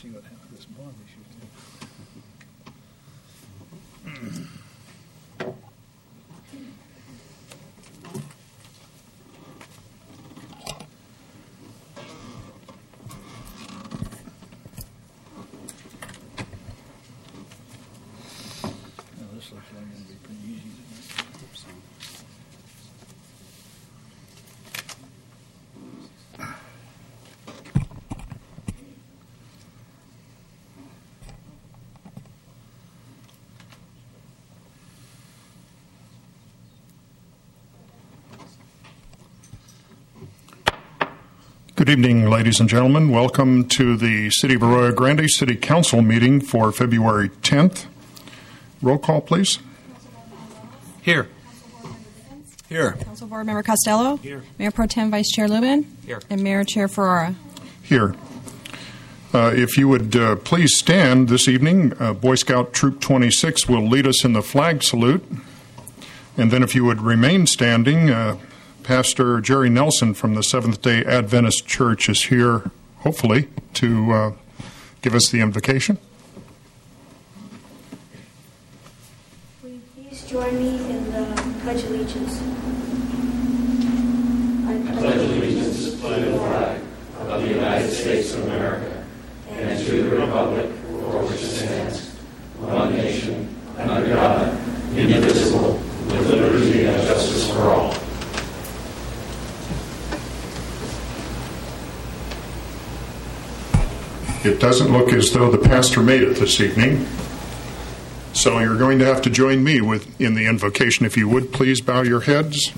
see what happened to this bond issue. Now, this looks like it'll be pretty easy. Good evening, ladies and gentlemen. Welcome to the City of Arroyo Grande City Council meeting for February 10th. Roll call, please. Here. Here. Council Board Member Costello. Here. Mayor Pro Tem Vice Chair Lubin. Here. And Mayor Chair Ferrara. Here. If you would please stand this evening, Boy Scout Troop 26 will lead us in the flag salute. And then if you would remain standing, Pastor Jerry Nelson from the Seventh-day Adventist Church is here, hopefully, to give us the invocation. Will you please join me in the Pledge of Allegiance? I pledge allegiance to the flag of the United States of America and to the republic for which it stands, one nation, under God, indivisible, with liberty and justice for all. It doesn't look as though the pastor made it this evening, so you're going to have to join me in the invocation. If you would, please bow your heads.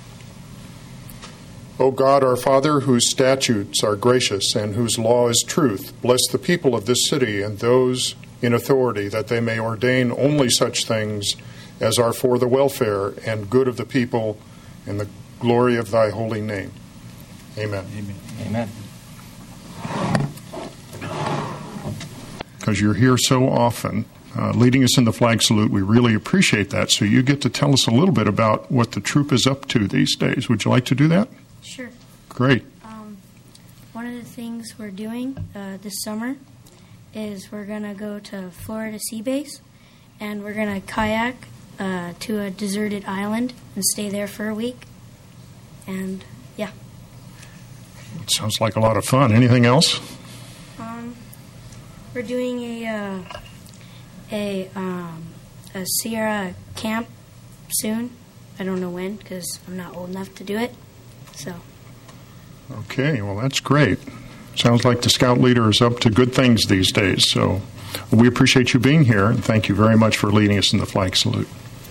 O God, our Father, whose statutes are gracious and whose law is truth, bless the people of this city and those in authority, that they may ordain only such things as are for the welfare and good of the people and the glory of thy holy name. Amen. Amen. Amen. Because you're here so often, leading us in the flag salute, we really appreciate that. So you get to tell us a little bit about what the troop is up to these days. Would you like to do that? Sure. Great. One of the things we're doing this summer is we're going to go to Florida Sea Base, and we're going to kayak to a deserted island and stay there for a week. And, yeah. It sounds like a lot of fun. Anything else? We're doing a Sierra camp soon. I don't know when because I'm not old enough to do it. So. Okay, well, that's great. Sounds like the scout leader is up to good things these days. So we appreciate you being here, and thank you very much for leading us in the flag salute.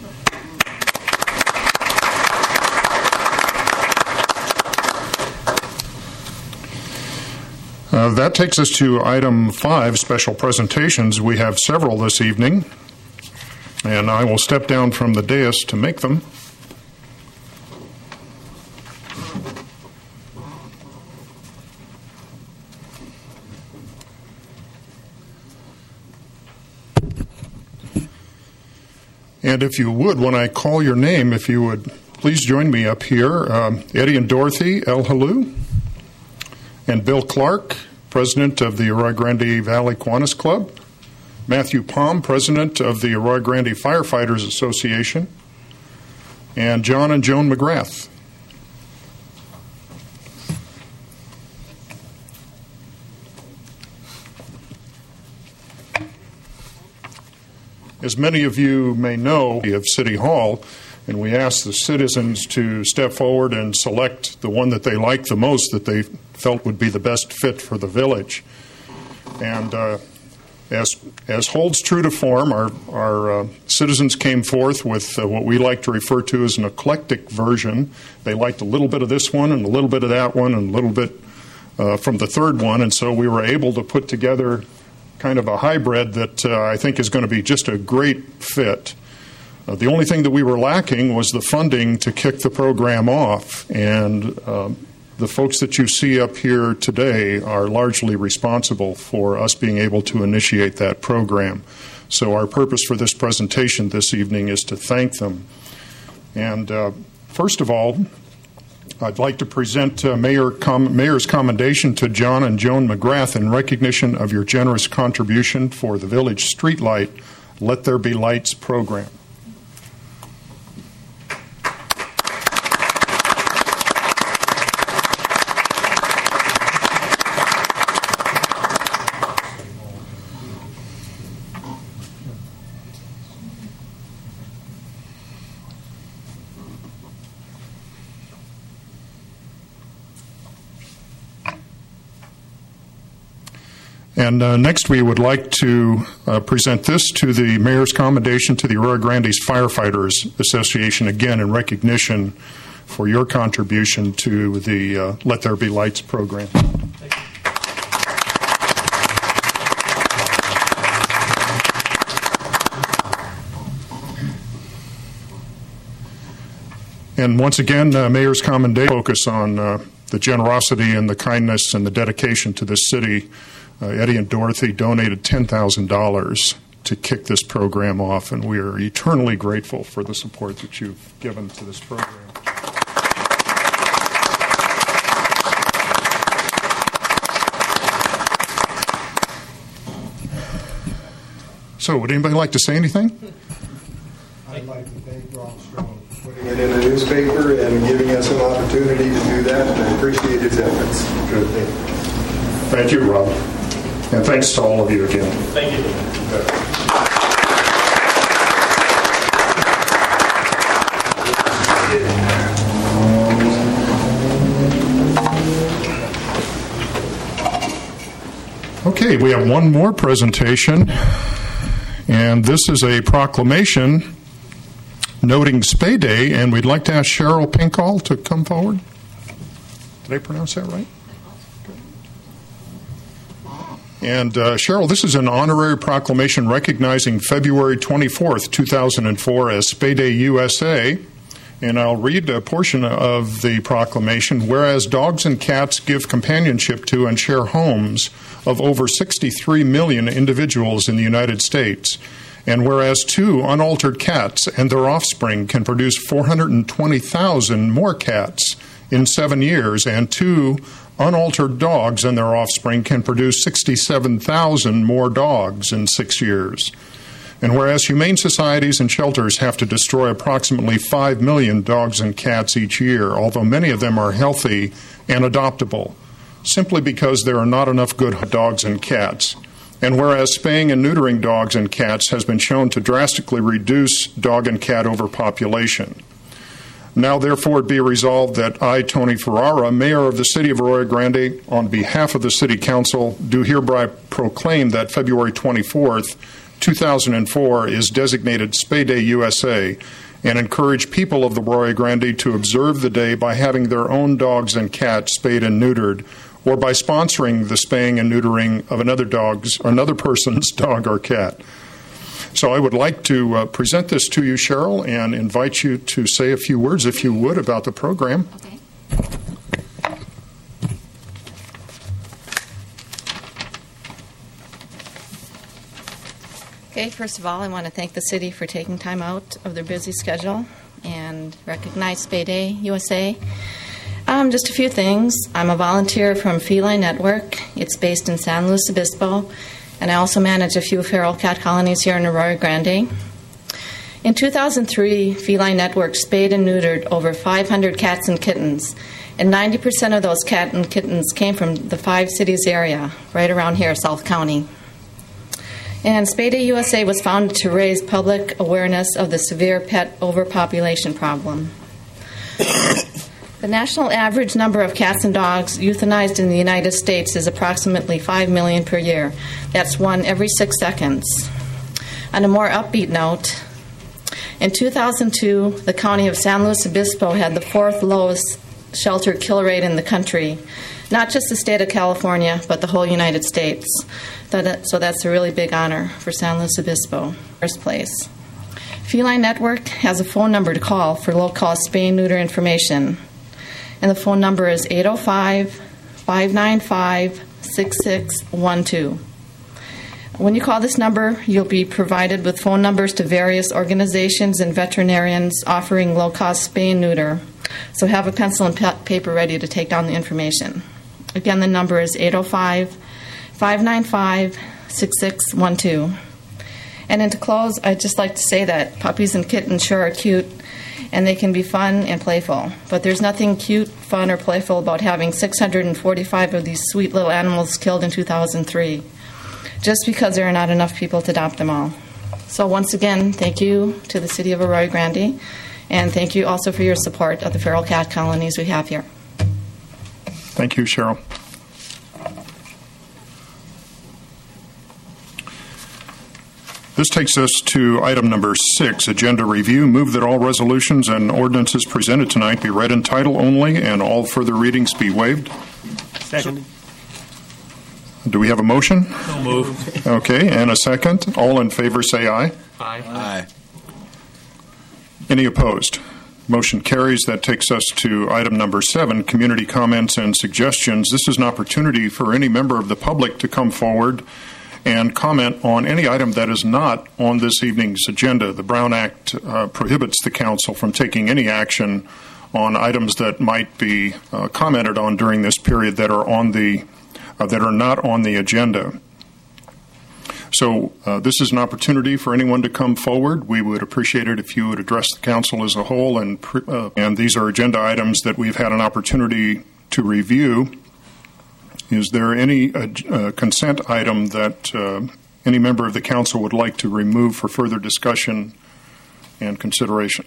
That takes us to item 5, special presentations. We have several this evening, and I will step down from the dais to make them. And if you would, when I call your name, if you would please join me up here. Eddie and Dorothy El Halou and Bill Clark, President of the Arroyo Grande Valley Kiwanis Club, Matthew Palm, President of the Arroyo Grande Firefighters Association, and John and Joan McGrath. As many of you may know of City Hall, and we asked the citizens to step forward and select the one that they liked the most, that they felt would be the best fit for the village. And as holds true to form, our citizens came forth with what we like to refer to as an eclectic version. They liked a little bit of this one and a little bit of that one and a little bit from the third one, and so we were able to put together kind of a hybrid that I think is going to be just a great fit. The only thing that we were lacking was the funding to kick the program off, and the folks that you see up here today are largely responsible for us being able to initiate that program. So our purpose for this presentation this evening is to thank them. And first of all, I'd like to present Mayor's commendation to John and Joan McGrath in recognition of your generous contribution for the Village Streetlight Let There Be Lights program. And next, we would like to present this to the Mayor's commendation to the Arroyo Grande's Firefighters Association, again in recognition for your contribution to the Let There Be Lights program. And once again, Mayor's commendation focus on the generosity and the kindness and the dedication to this city. Eddie and Dorothy donated $10,000 to kick this program off, and we are eternally grateful for the support that you've given to this program. So, would anybody like to say anything? I'd like to thank Rob Strong for putting it in the newspaper and giving us an opportunity to do that, and I appreciate his efforts. Good. Thank you, Rob. And thanks to all of you again. Thank you. Okay, we have one more presentation, and this is a proclamation noting Spay Day, and we'd like to ask Cheryl Pinkall to come forward. Did I pronounce that right? And Cheryl, this is an honorary proclamation recognizing February 24th, 2004 as Spay Day USA. And I'll read a portion of the proclamation. Whereas dogs and cats give companionship to and share homes of over 63 million individuals in the United States. And whereas 2 unaltered cats and their offspring can produce 420,000 more cats in 7 years, and 2 unaltered dogs and their offspring can produce 67,000 more dogs in 6 years. And whereas humane societies and shelters have to destroy approximately 5 million dogs and cats each year, although many of them are healthy and adoptable, simply because there are not enough good dogs and cats. And whereas spaying and neutering dogs and cats has been shown to drastically reduce dog and cat overpopulation. Now, therefore, it be resolved that I, Tony Ferrara, Mayor of the City of Arroyo Grande, on behalf of the City Council, do hereby proclaim that February 24th, 2004 is designated Spay Day USA, and encourage people of the Arroyo Grande to observe the day by having their own dogs and cats spayed and neutered, or by sponsoring the spaying and neutering of another person's dog or cat. So I would like to present this to you, Cheryl, and invite you to say a few words, if you would, about the program. Okay. Okay, first of all, I want to thank the city for taking time out of their busy schedule and recognize Spay Day USA. Just a few things. I'm a volunteer from Feline Network. It's based in San Luis Obispo, and I also manage a few feral cat colonies here in Arroyo Grande. In 2003, Feline Network spayed and neutered over 500 cats and kittens, and 90% of those cats and kittens came from the 5 cities area, right around here, South County. And Spay Day USA was founded to raise public awareness of the severe pet overpopulation problem. The national average number of cats and dogs euthanized in the United States is approximately 5 million per year. That's 1 every 6 seconds. On a more upbeat note, in 2002, the county of San Luis Obispo had the 4th lowest shelter kill rate in the country, not just the state of California, but the whole United States. So that's a really big honor for San Luis Obispo. First place. Feline Network has a phone number to call for low-cost spay and neuter information, and the phone number is 805-595-6612. When you call this number, you'll be provided with phone numbers to various organizations and veterinarians offering low-cost spay and neuter. So have a pencil and paper ready to take down the information. Again, the number is 805-595-6612. And then to close, I'd just like to say that puppies and kittens sure are cute, and they can be fun and playful. But there's nothing cute, fun, or playful about having 645 of these sweet little animals killed in 2003, just because there are not enough people to adopt them all. So once again, thank you to the City of Arroyo Grande, and thank you also for your support of the feral cat colonies we have here. Thank you, Cheryl. This takes us to item number 6, agenda review. Move that all resolutions and ordinances presented tonight be read in title only and all further readings be waived. Second. Do we have a motion? No move. Okay, and a second. All in favor say aye. Aye. Any opposed? Motion carries. That takes us to item number 7, community comments and suggestions. This is an opportunity for any member of the public to come forward and comment on any item that is not on this evening's agenda. The Brown Act prohibits the council from taking any action on items that might be commented on during this period that are not on the agenda. So this is an opportunity for anyone to come forward. We would appreciate it if you would address the council as a whole, and these are agenda items that we've had an opportunity to review. Is there any consent item that any member of the council would like to remove for further discussion and consideration?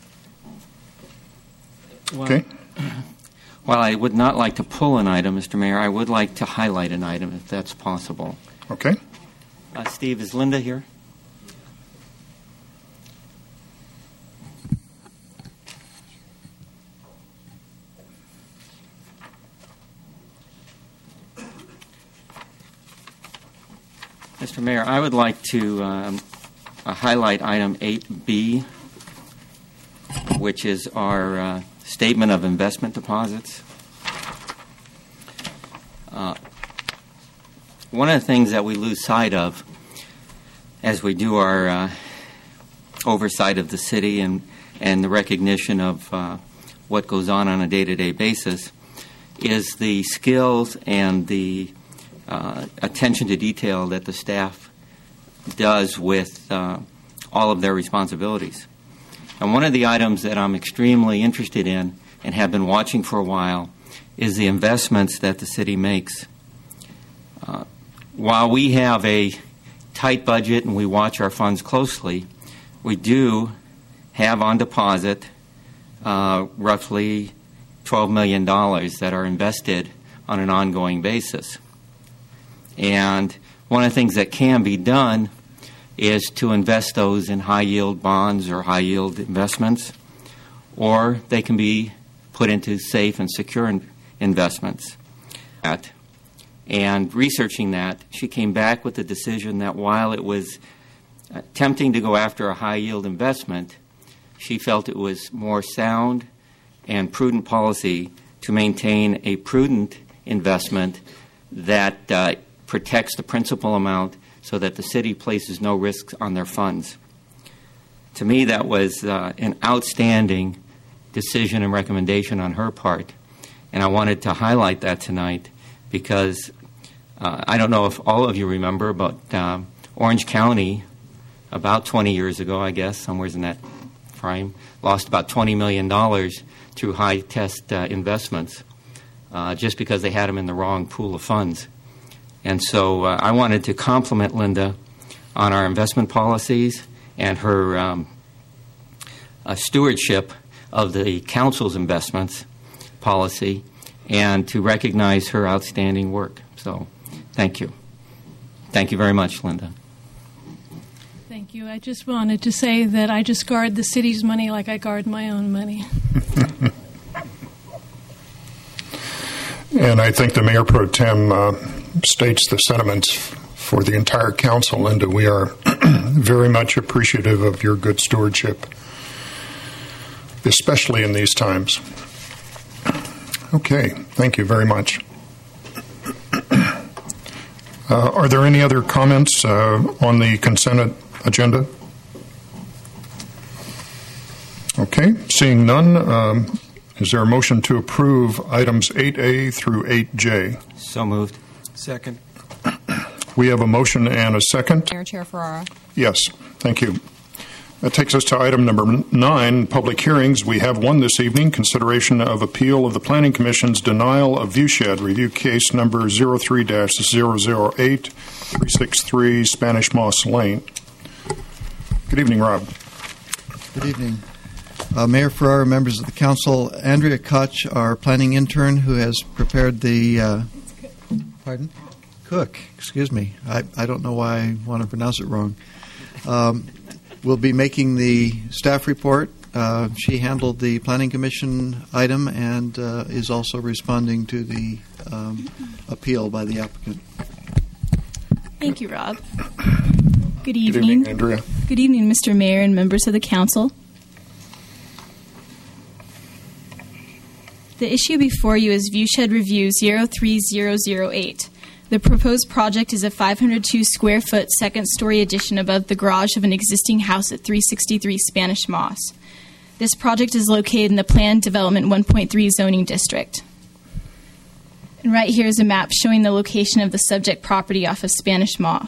Okay. While I would not like to pull an item, Mr. Mayor, I would like to highlight an item if that's possible. Okay. Steve, is Linda here? Mr. Mayor, I would like to highlight item 8B, which is our statement of investment deposits. One of the things that we lose sight of as we do our oversight of the city and the recognition of what goes on a day-to-day basis is the skills and the attention to detail that the staff does with all of their responsibilities. And one of the items that I'm extremely interested in and have been watching for a while is the investments that the city makes. While we have a tight budget and we watch our funds closely, we do have on deposit roughly $12 million that are invested on an ongoing basis. And one of the things that can be done is to invest those in high-yield bonds or high-yield investments, or they can be put into safe and secure investments. And researching that, she came back with the decision that while it was tempting to go after a high-yield investment, she felt it was more sound and prudent policy to maintain a prudent investment that protects the principal amount so that the city places no risks on their funds. To me, that was an outstanding decision and recommendation on her part, and I wanted to highlight that tonight because I don't know if all of you remember, but Orange County, about 20 years ago, I guess, somewhere in that frame, lost about $20 million through high-test investments just because they had them in the wrong pool of funds. And so I wanted to compliment Linda on our investment policies and her stewardship of the council's investments policy and to recognize her outstanding work. So thank you. Thank you very much, Linda. Thank you. I just wanted to say that I just guard the city's money like I guard my own money. And I think the Mayor Pro Tem states the sentiments for the entire council. Linda, we are very much appreciative of your good stewardship, especially in these times. Okay, thank you very much. Are there any other comments on the consent agenda? Okay, seeing none, Is there a motion to approve items 8A through 8J? So moved. Second. We have a motion and a second. Mayor Chair Ferrara. Yes, thank you. That takes us to item number 9, public hearings. We have one this evening, consideration of appeal of the Planning Commission's denial of viewshed, review case number 03-008, 363 Spanish Moss Lane. Good evening, Rob. Good evening. Mayor Ferrara, members of the council, Andrea Koch, our planning intern, who has prepared the... Pardon? Cook, excuse me. I don't know why I want to pronounce it wrong. Will be making the staff report. She handled the Planning Commission item and is also responding to the appeal by the applicant. Thank you, Rob. Good Good evening. evening, Andrea. Good evening, Mr. Mayor and members of the council. The issue before you is Viewshed Review 03008. The proposed project is a 502 square foot second story addition above the garage of an existing house at 363 Spanish Moss. This project is located in the Planned Development 1.3 zoning district. And right here is a map showing the location of the subject property off of Spanish Moss.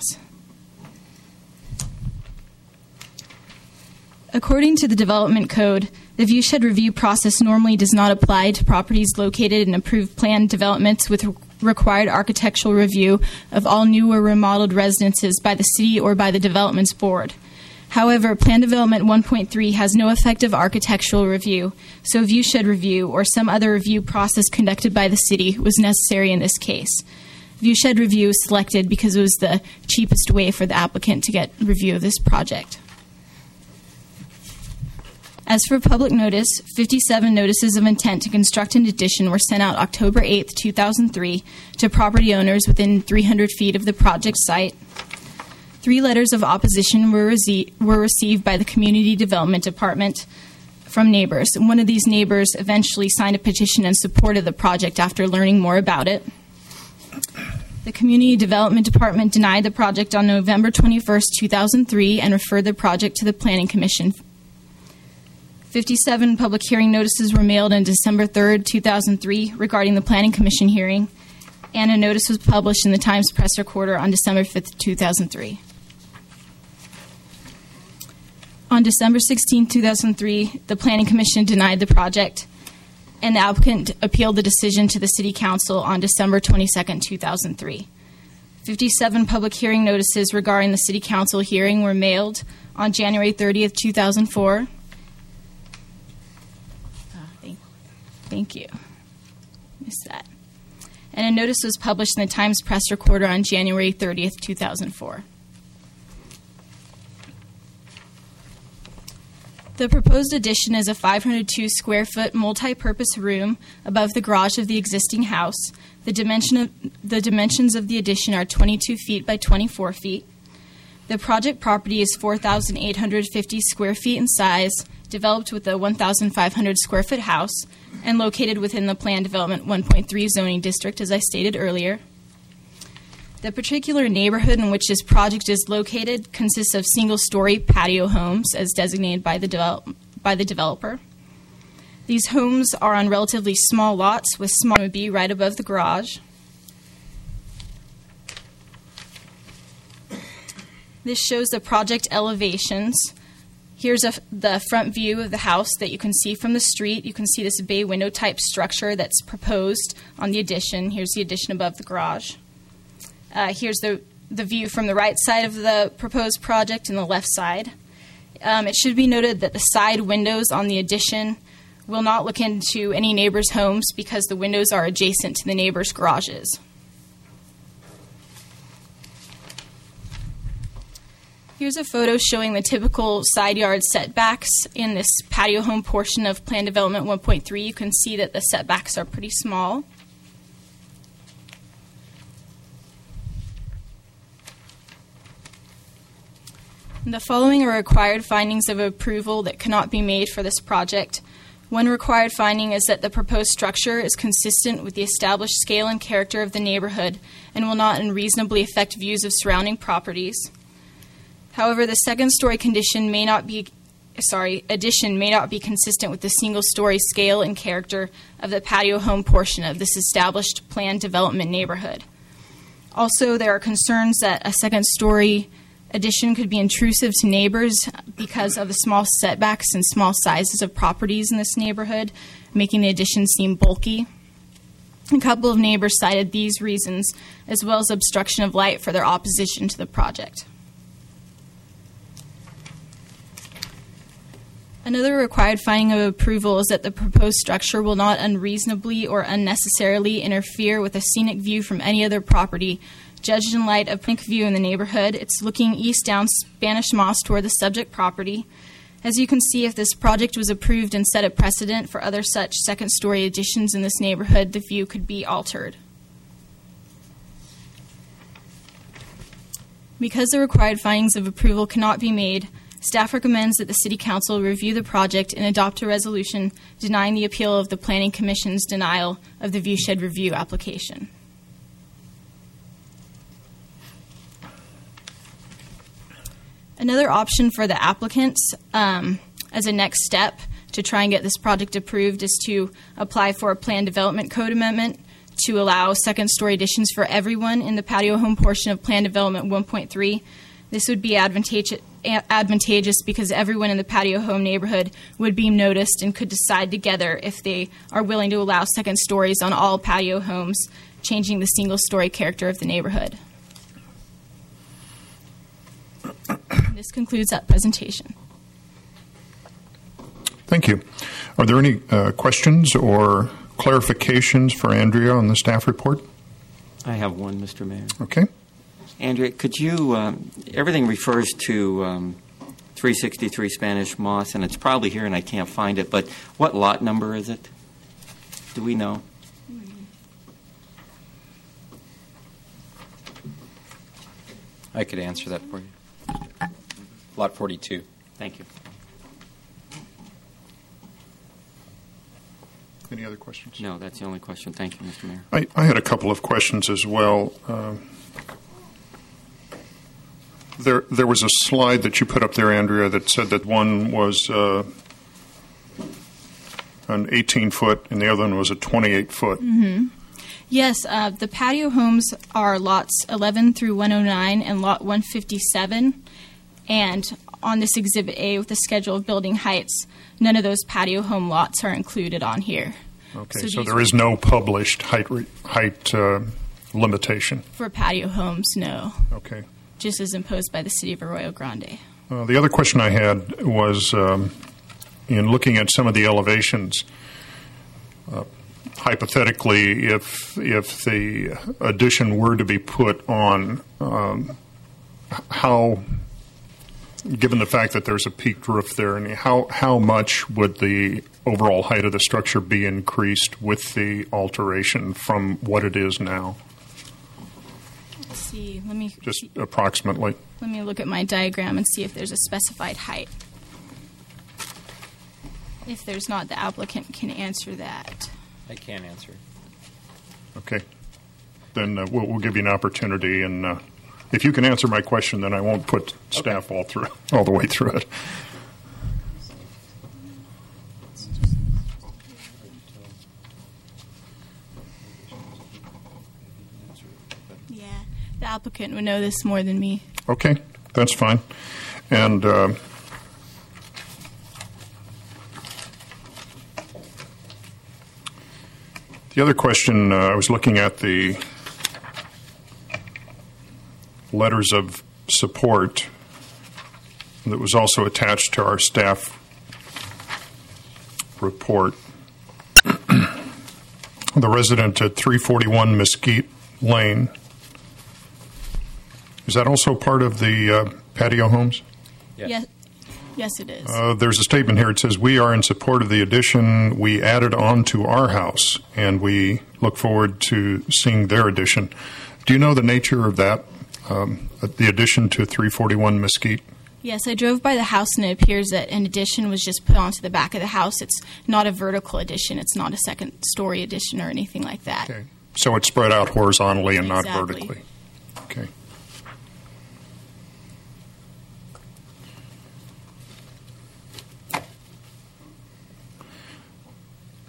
According to the Development Code, the viewshed review process normally does not apply to properties located in approved planned developments with required architectural review of all new or remodeled residences by the city or by the Developments Board. However, Plan Development 1.3 has no effective architectural review, so viewshed review or some other review process conducted by the city was necessary in this case. Viewshed review was selected because it was the cheapest way for the applicant to get review of this project. As for public notice, 57 notices of intent to construct an addition were sent out October 8, 2003 to property owners within 300 feet of the project site. 3 letters of opposition were received by the Community Development Department from neighbors. One of these neighbors eventually signed a petition in support of the project after learning more about it. The Community Development Department denied the project on November 21, 2003 and referred the project to the Planning Commission. 57 public hearing notices were mailed on December 3, 2003 regarding the Planning Commission hearing, and a notice was published in the Times Press Recorder on December 5, 2003. On December 16, 2003, the Planning Commission denied the project, and the applicant appealed the decision to the City Council on December 22, 2003. 57 public hearing notices regarding the City Council hearing were mailed on January 30, 2004. Thank you. Missed that. And a notice was published in the Times Press Recorder on January 30th, 2004. The proposed addition is a 502 square foot multi-purpose room above the garage of the existing house. The dimensions of the addition are 22 feet by 24 feet. The project property is 4,850 square feet in size, developed with a 1,500 square foot house, and located within the Planned Development 1.3 zoning district, as I stated earlier. The particular neighborhood in which this project is located consists of single-story patio homes, as designated by the developer. These homes are on relatively small lots with small B right above the garage. This shows the project elevations. Here's the front view of the house that you can see from the street. You can see this bay window type structure that's proposed on the addition. Here's the addition above the garage. Here's the view from the right side of the proposed project and the left side. It should be noted that the side windows on the addition will not look into any neighbors' homes because the windows are adjacent to the neighbors' garages. Here's a photo showing the typical side yard setbacks in this patio home portion of Plan Development 1.3. You can see that the setbacks are pretty small. And the following are required findings of approval that cannot be made for this project. One required finding is that the proposed structure is consistent with the established scale and character of the neighborhood and will not unreasonably affect views of surrounding properties. However, the second-story condition may not be addition may not be consistent with the single-story scale and character of the patio home portion of this established planned development neighborhood. Also, there are concerns that a second-story addition could be intrusive to neighbors because of the small setbacks and small sizes of properties in this neighborhood, making the addition seem bulky. A couple of neighbors cited these reasons, as well as obstruction of light, for their opposition to the project. Another required finding of approval is that the proposed structure will not unreasonably or unnecessarily interfere with a scenic view from any other property. Judged in light of scenic view in the neighborhood, it's looking east down Spanish Moss toward the subject property. As you can see, if this project was approved and set a precedent for other such second-story additions in this neighborhood, the view could be altered. Because the required findings of approval cannot be made, staff recommends that the City Council review the project and adopt a resolution denying the appeal of the Planning Commission's denial of the viewshed review application. Another option for the applicants as a next step to try and get this project approved is to apply for a Plan Development Code amendment to allow second-story additions for everyone in the patio home portion of Plan Development 1.3. This would be advantageous because everyone in the patio home neighborhood would be noticed and could decide together if they are willing to allow second stories on all patio homes, changing the single-story character of the neighborhood. This concludes that presentation. Thank you. Are there any questions or clarifications for Andrea on the staff report? I have one, Mr. Mayor. Okay. Andrea, could you, everything refers to 363 Spanish Moss, and it's probably here and I can't find it, but what lot number is it? Do we know? I could answer that for you. Lot 42. Thank you. Any other questions? No, that's the only question. Thank you, Mr. Mayor. I had a couple of questions as well. There was a slide that you put up there, Andrea, that said that one was an 18-foot and the other one was a 28-foot. Mm-hmm. Yes, the patio homes are lots 11 through 109 and lot 157. And on this Exhibit A with the schedule of building heights, none of those patio home lots are included on here. Okay, so there is no published height limitation? For patio homes, no. Okay. Just as imposed by the City of Arroyo Grande. The other question I had was in looking at some of the elevations, hypothetically, if the addition were to be put on, how, given the fact that there's a peaked roof there, and how much would the overall height of the structure be increased with the alteration from what it is now? Let's see. Let me just approximately. Let me look at my diagram and see if there's a specified height. If there's not, the applicant can answer that. I can answer. Okay. Then we'll give you an opportunity, and if you can answer my question, then I won't put staff all the way through it. Yeah, the applicant would know this more than me. Okay, that's fine. And the other question, I was looking at the letters of support that was also attached to our staff report. The resident at 341 Mesquite Lane, is that also part of the patio homes? Yes. Yes, it is. There's a statement here. It says, "We are in support of the addition we added on to our house, and we look forward to seeing their addition." Do you know the nature of that, the addition to 341 Mesquite? Yes, I drove by the house, and it appears that an addition was just put onto the back of the house. It's not a vertical addition. It's not a second-story addition or anything like that. Okay. So it's spread out horizontally and Exactly. not vertically. Okay.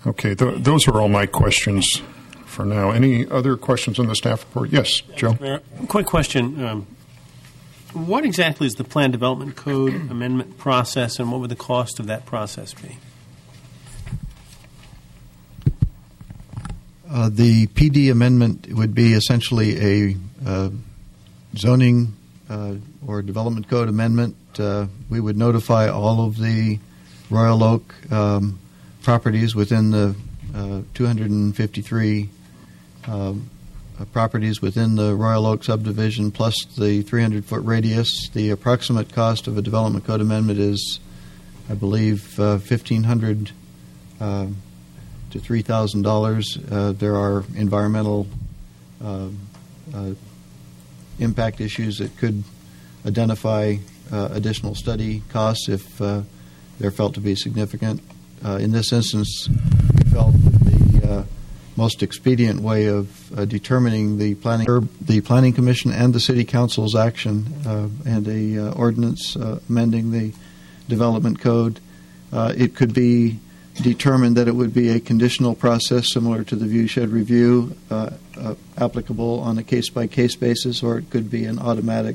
Okay, those are all my questions for now. Any other questions on the staff report? Yes, Joe? Mayor, quick question. What exactly is the Plan Development Code amendment process, and what would the cost of that process be? The PD amendment would be essentially a zoning or development code amendment. We would notify all of the Royal Oak properties within the 253 properties within the Royal Oak subdivision, plus the 300-foot radius. The approximate cost of a development code amendment is, I believe, $1,500 to $3,000. There are environmental impact issues that could identify additional study costs if they're felt to be significant. In this instance, we felt that the most expedient way of determining the Planning Commission and the City Council's action and a ordinance amending the development code, it could be determined that it would be a conditional process similar to the viewshed review, applicable on a case-by-case basis, or it could be an automatic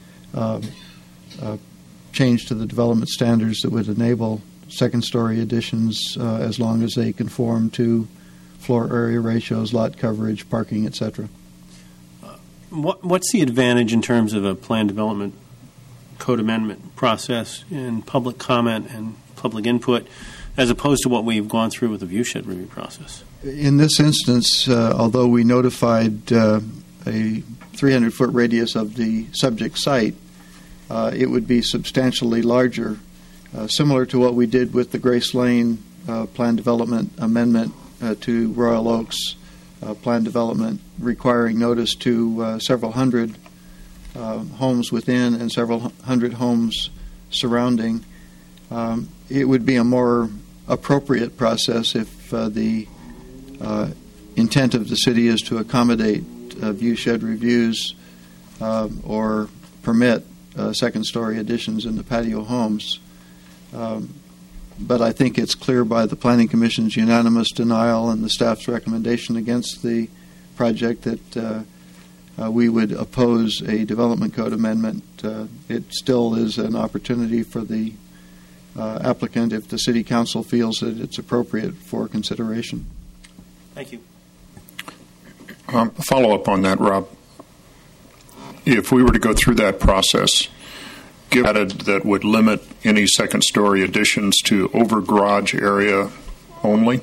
change to the development standards that would enable second-story additions as long as they conform to floor area ratios, lot coverage, parking, etc. What's the advantage in terms of a plan development code amendment process in public comment and public input as opposed to what we've gone through with the viewshed review process? In this instance, although we notified a 300-foot radius of the subject site, it would be substantially larger, similar to what we did with the Grace Lane plan development amendment to Royal Oaks plan development, requiring notice to several hundred homes within and several hundred homes surrounding. It would be a more appropriate process if the intent of the city is to accommodate viewshed reviews or permit second-story additions in the patio homes. But I think it's clear by the Planning Commission's unanimous denial and the staff's recommendation against the project that we would oppose a development code amendment. It still is an opportunity for the applicant, if the City Council feels that it's appropriate, for consideration. Thank you. Follow up on that, Rob. If we were to go through that process, that would limit any second-story additions to over garage area only?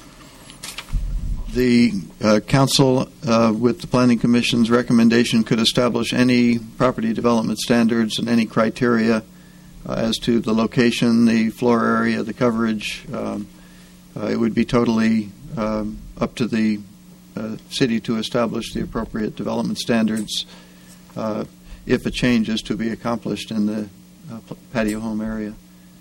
The council, with the Planning Commission's recommendation, could establish any property development standards and any criteria as to the location, the floor area, the coverage. It would be totally up to the city to establish the appropriate development standards if a change is to be accomplished in the patio home area.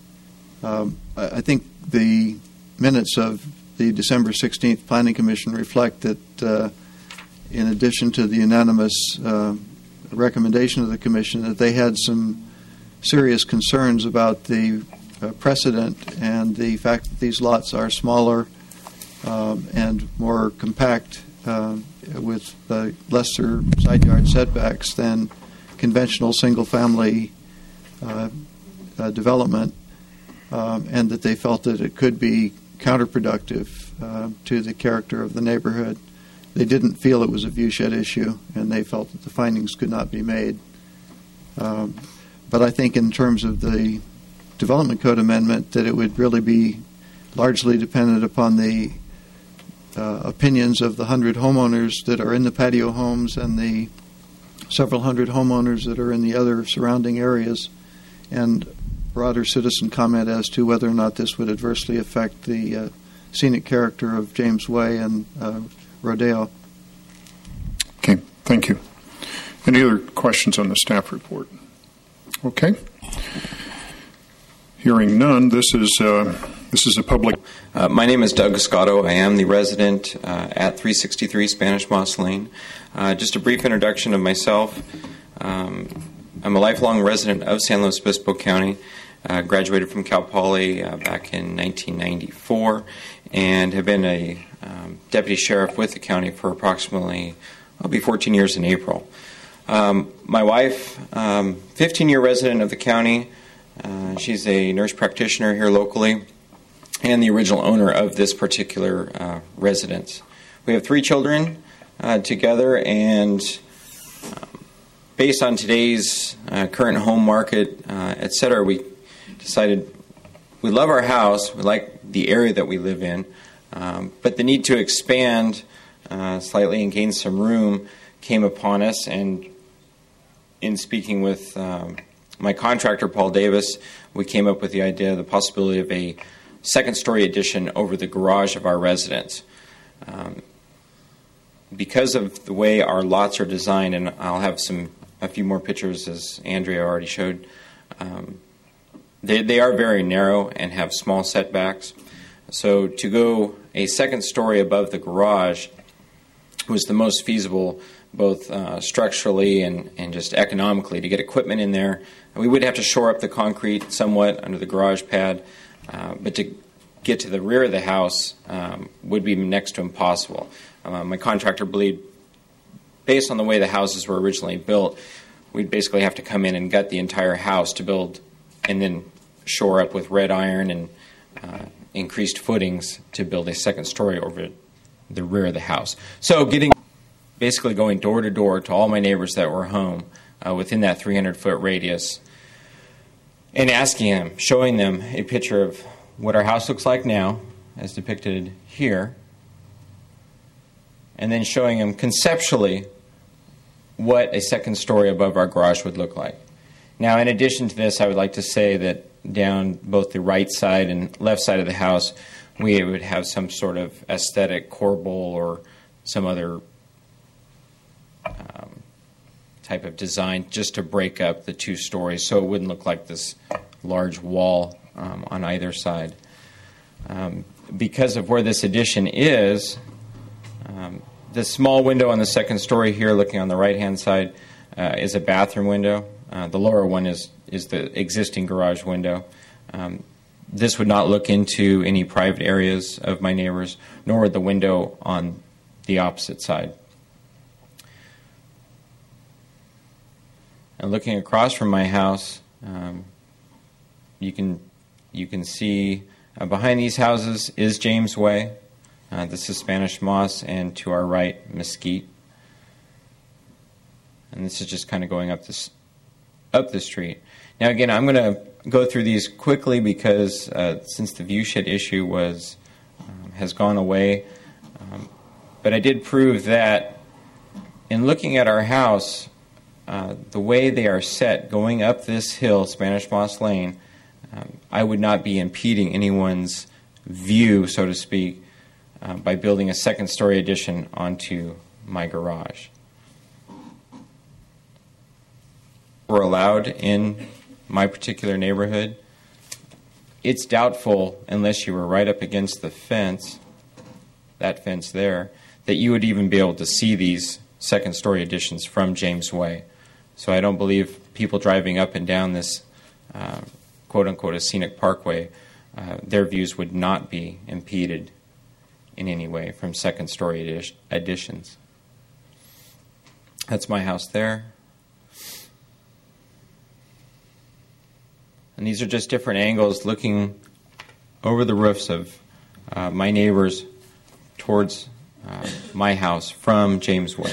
I think the minutes of the December 16th Planning Commission reflect that in addition to the unanimous recommendation of the Commission, that they had some serious concerns about the precedent and the fact that these lots are smaller and more compact with lesser side yard setbacks than conventional single-family development, and that they felt that it could be counterproductive to the character of the neighborhood. They didn't feel it was a viewshed issue, and they felt that the findings could not be made. But I think in terms of the development code amendment, that it would really be largely dependent upon the opinions of the 100 homeowners that are in the patio homes and the several hundred homeowners that are in the other surrounding areas, and broader citizen comment as to whether or not this would adversely affect the scenic character of James Way and Rodeo. Okay, thank you. Any other questions on the staff report? Okay. Hearing none, this is a public. My name is Doug Escato. I am the resident at 363 Spanish Moss Lane. Just a brief introduction of myself. I'm a lifelong resident of San Luis Obispo County. Graduated from Cal Poly back in 1994 and have been a deputy sheriff with the county for approximately, I'll be 14 years in April. My wife, 15-year resident of the county, she's a nurse practitioner here locally and the original owner of this particular residence. We have 3 children together, and based on today's current home market, etc., we decided we love our house, we like the area that we live in, but the need to expand slightly and gain some room came upon us, and in speaking with my contractor, Paul Davis, we came up with the idea, the possibility of a second-story addition over the garage of our residence. Because of the way our lots are designed, and I'll have a few more pictures as Andrea already showed, they are very narrow and have small setbacks. So to go a second story above the garage was the most feasible, both structurally and just economically, to get equipment in there. We would have to shore up the concrete somewhat under the garage pad, but to get to the rear of the house would be next to impossible. My contractor believed, based on the way the houses were originally built, we'd basically have to come in and gut the entire house to build and then shore up with red iron and increased footings to build a second story over the rear of the house. So basically going door to door to all my neighbors that were home within that 300-foot radius and asking them, showing them a picture of what our house looks like now, as depicted here, and then showing them conceptually what a second story above our garage would look like. Now, in addition to this, I would like to say that down both the right side and left side of the house, we would have some sort of aesthetic corbel or some other type of design just to break up the 2 stories so it wouldn't look like this large wall on either side. Because of where this addition is, the small window on the second story here looking on the right-hand side is a bathroom window. The lower one is the existing garage window. This would not look into any private areas of my neighbors, nor would the window on the opposite side. And looking across from my house, you can see behind these houses is James Way. This is Spanish Moss, and to our right, Mesquite. And this is just kind of going up the street. Now, again, I'm going to go through these quickly because since the view shed issue has gone away, but I did prove that in looking at our house, the way they are set going up this hill, Spanish Moss Lane, I would not be impeding anyone's view, so to speak, by building a second-story addition onto my garage. We're allowed in my particular neighborhood. It's doubtful, unless you were right up against the fence, that fence there, that you would even be able to see these second-story additions from James Way. So I don't believe people driving up and down this quote-unquote a scenic parkway, their views would not be impeded in any way from second-story additions. That's my house there. And these are just different angles looking over the roofs of my neighbors towards my house from James Way.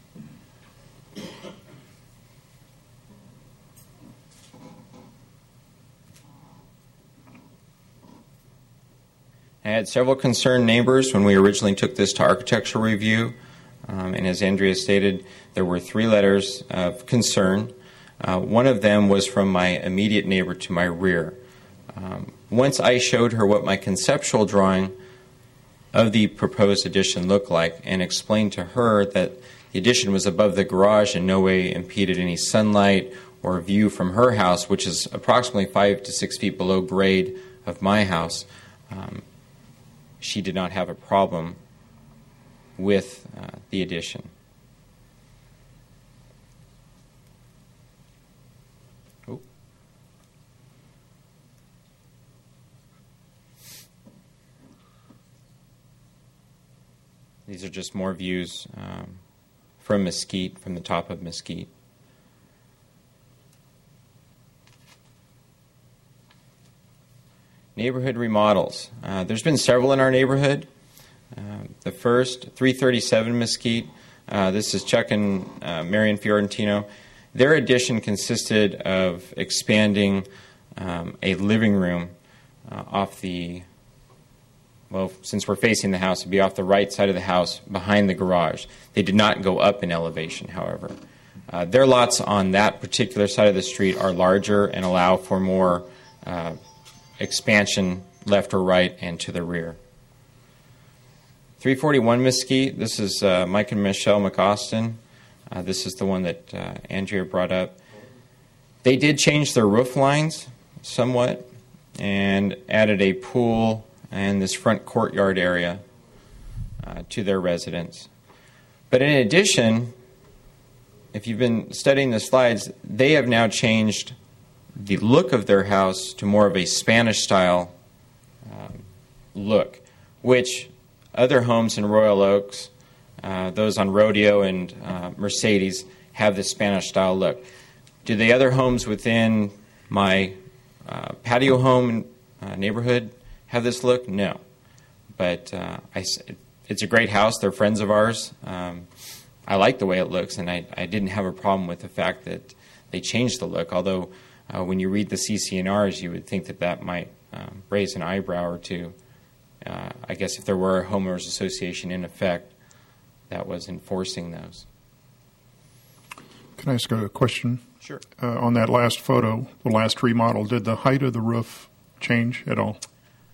I had several concerned neighbors when we originally took this to architectural review, and as Andrea stated, there were 3 letters of concern. One of them was from my immediate neighbor to my rear. Once I showed her what my conceptual drawing of the proposed addition looked like and explained to her that the addition was above the garage and in no way impeded any sunlight or view from her house, which is approximately 5 to 6 feet below grade of my house, she did not have a problem with the addition. These are just more views from Mesquite, from the top of Mesquite. Neighborhood remodels. There's been several in our neighborhood. The first, 337 Mesquite. This is Chuck and Marion Fiorentino. Their addition consisted of expanding a living room off the, well, since we're facing the house, it'd be off the right side of the house behind the garage. They did not go up in elevation, however. Their lots on that particular side of the street are larger and allow for more expansion left or right and to the rear. 341 Mesquite, this is Mike and Michelle McAustin. This is the one that Andrea brought up. They did change their roof lines somewhat and added a pool and this front courtyard area to their residence. But in addition, if you've been studying the slides, they have now changed the look of their house to more of a Spanish-style look, which other homes in Royal Oaks, those on Rodeo and Mercedes, have this Spanish-style look. Do the other homes within my patio home neighborhood have this look? No. But it's a great house. They're friends of ours. I like the way it looks, and I didn't have a problem with the fact that they changed the look, although when you read the CC&Rs, you would think that that might raise an eyebrow or two. I guess if there were a homeowners association in effect that was enforcing those. Can I ask a question? Sure. On that last photo, the last remodel, did the height of the roof change at all?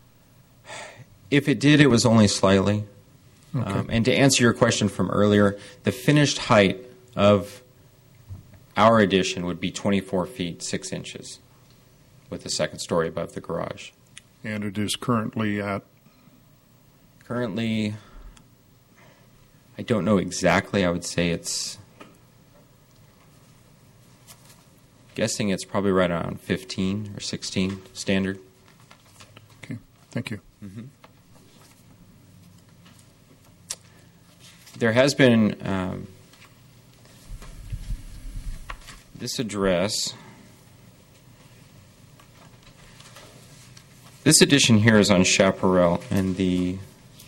If it did, it was only slightly. Okay. And to answer your question from earlier, the finished height of our addition would be 24 feet 6 inches with the second story above the garage. And it is currently at? Currently, I don't know exactly. I would say it's, guessing it's probably right around 15 or 16 standard. Okay, thank you. Mm-hmm. There has been this address. This addition here is on Chaparral, and the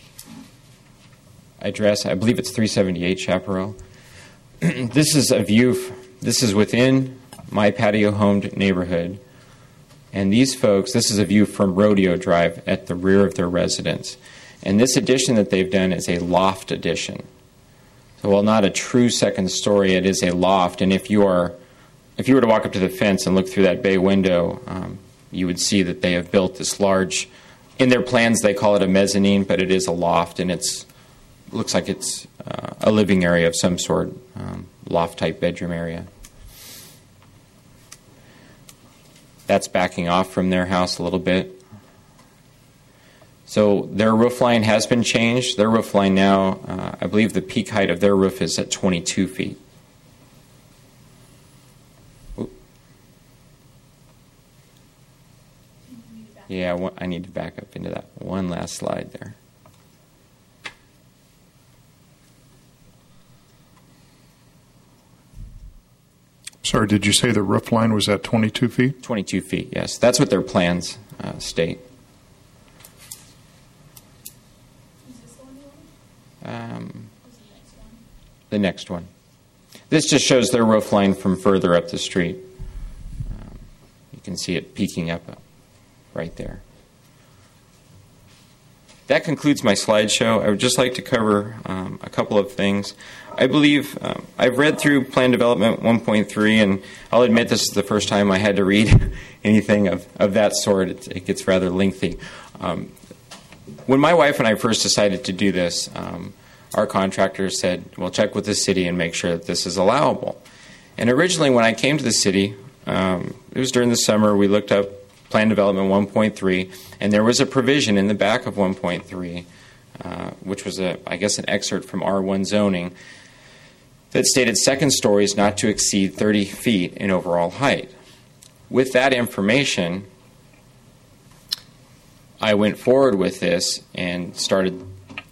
address, I believe it's 378 Chaparral. This is a view, this is within my patio-homed neighborhood, and these folks, this is a view from Rodeo Drive at the rear of their residence. And this addition that they've done is a loft addition. So while not a true second story, it is a loft, and if you were to walk up to the fence and look through that bay window, you would see that they have built this large, in their plans they call it a mezzanine, but it is a loft, and it looks like it's a living area of some sort, loft-type bedroom area. That's backing off from their house a little bit. So their roof line has been changed. Their roof line now, I believe the peak height of their roof is at 22 feet. Yeah, I need to back up into that one last slide there. Sorry, did you say the roof line was at 22 feet? 22 feet, yes. That's what their plans state. The next one. This just shows their roof line from further up the street. You can see it peaking up right there. That concludes my slideshow. I would just like to cover a couple of things. I believe I've read through Plan Development 1.3, and I'll admit this is the first time I had to read anything of that sort. It gets rather lengthy. When my wife and I first decided to do this, our contractor said, well, check with the city and make sure that this is allowable. And originally when I came to the city, it was during the summer, we looked up Plan Development 1.3, and there was a provision in the back of 1.3, which was, I guess, an excerpt from R1 zoning, that stated second stories not to exceed 30 feet in overall height. With that information, I went forward with this and started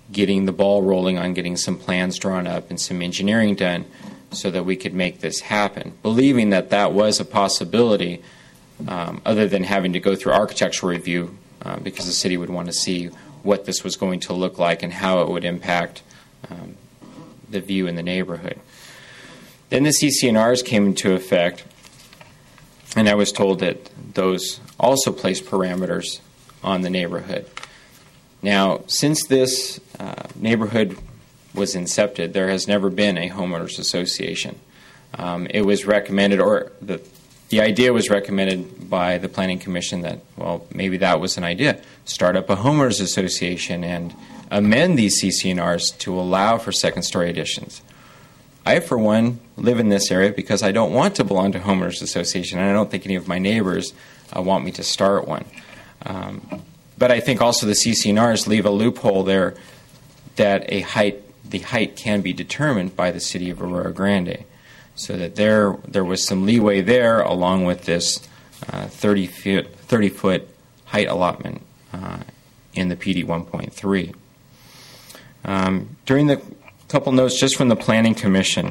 getting the ball rolling on getting some plans drawn up and some engineering done so that we could make this happen, believing that that was a possibility other than having to go through architectural review because the city would want to see what this was going to look like and how it would impact the view in the neighborhood. Then the CC&Rs came into effect, and I was told that those also placed parameters on the neighborhood. Now, since this neighborhood was incepted, there has never been a homeowners association. It was recommended, or the idea was recommended by the Planning Commission that, well, maybe that was an idea. Start up a homeowners association and amend these CC&Rs to allow for second-story additions. I, for one, live in this area because I don't want to belong to a homeowners association, and I don't think any of my neighbors want me to start one. But I think also the CC&Rs leave a loophole there that the height can be determined by the city of Aurora Grande, so that there was some leeway there, along with this 30-foot height allotment in the PD 1.3. During the couple notes just from the Planning Commission,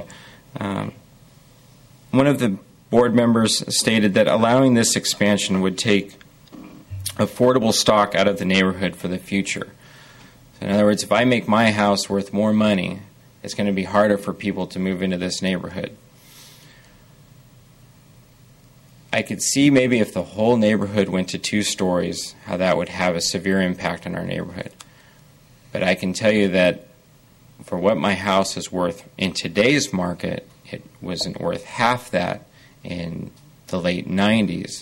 one of the board members stated that allowing this expansion would take affordable stock out of the neighborhood for the future. In other words, if I make my house worth more money, it's going to be harder for people to move into this neighborhood. I could see maybe if the whole neighborhood went to 2 stories, how that would have a severe impact on our neighborhood. But I can tell you that for what my house is worth in today's market, it wasn't worth half that in the late 90s.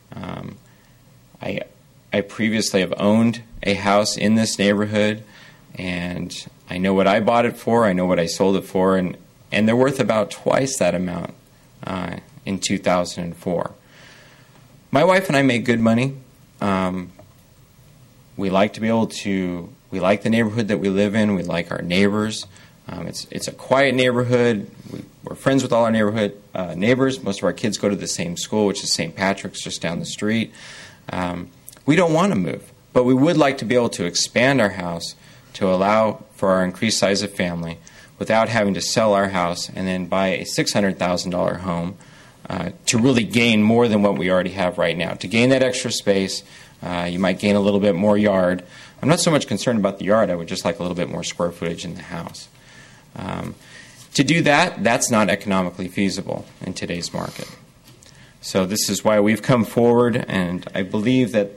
I previously have owned a house in this neighborhood, and I know what I bought it for, I know what I sold it for, and they're worth about twice that amount in 2004. My wife and I make good money. We like to be able to, we like the neighborhood that we live in, we like our neighbors. It's a quiet neighborhood. We're friends with all our neighborhood neighbors. Most of our kids go to the same school, which is St. Patrick's, just down the street. We don't want to move, but we would like to be able to expand our house to allow for our increased size of family without having to sell our house and then buy a $600,000 home to really gain more than what we already have right now. To gain that extra space, you might gain a little bit more yard. I'm not so much concerned about the yard. I would just like a little bit more square footage in the house. To do that, that's not economically feasible in today's market. So this is why we've come forward, and I believe that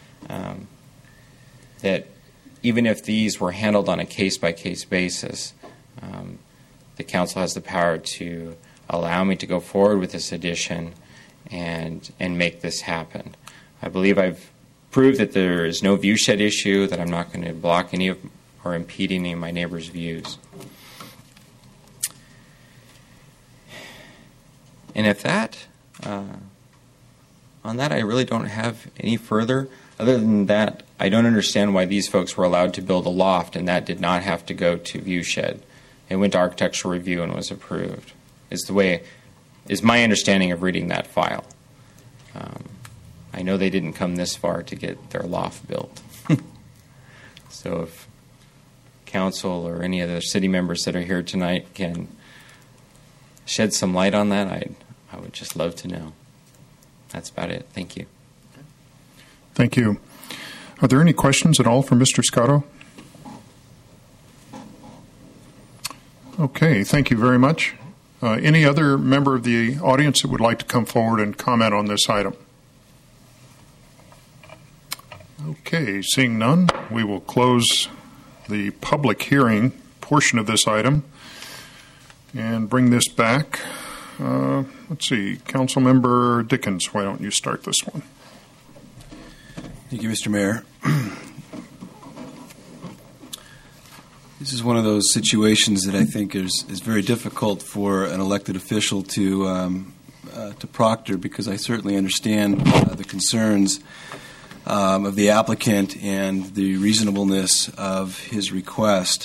that even if these were handled on a case-by-case basis, the council has the power to allow me to go forward with this addition and make this happen. I believe I've proved that there is no view shed issue, that I'm not going to block any of or impede any of my neighbors' views. And if that, on that, I really don't have any further. Other than that, I don't understand why these folks were allowed to build a loft and that did not have to go to view shed. It went to architectural review and was approved. Is my understanding of reading that file. I know they didn't come this far to get their loft built. So if council or any other city members that are here tonight can shed some light on that, I would just love to know. That's about it. Thank you. Thank you. Are there any questions at all for Mr. Scotto? Okay, thank you very much. Any other member of the audience that would like to come forward and comment on this item? Okay, seeing none, we will close the public hearing portion of this item and bring this back. Let's see, Councilmember Dickens, why don't you start this one? Thank you, Mr. Mayor. This is one of those situations that I think is very difficult for an elected official to proctor, because I certainly understand the concerns of the applicant and the reasonableness of his request.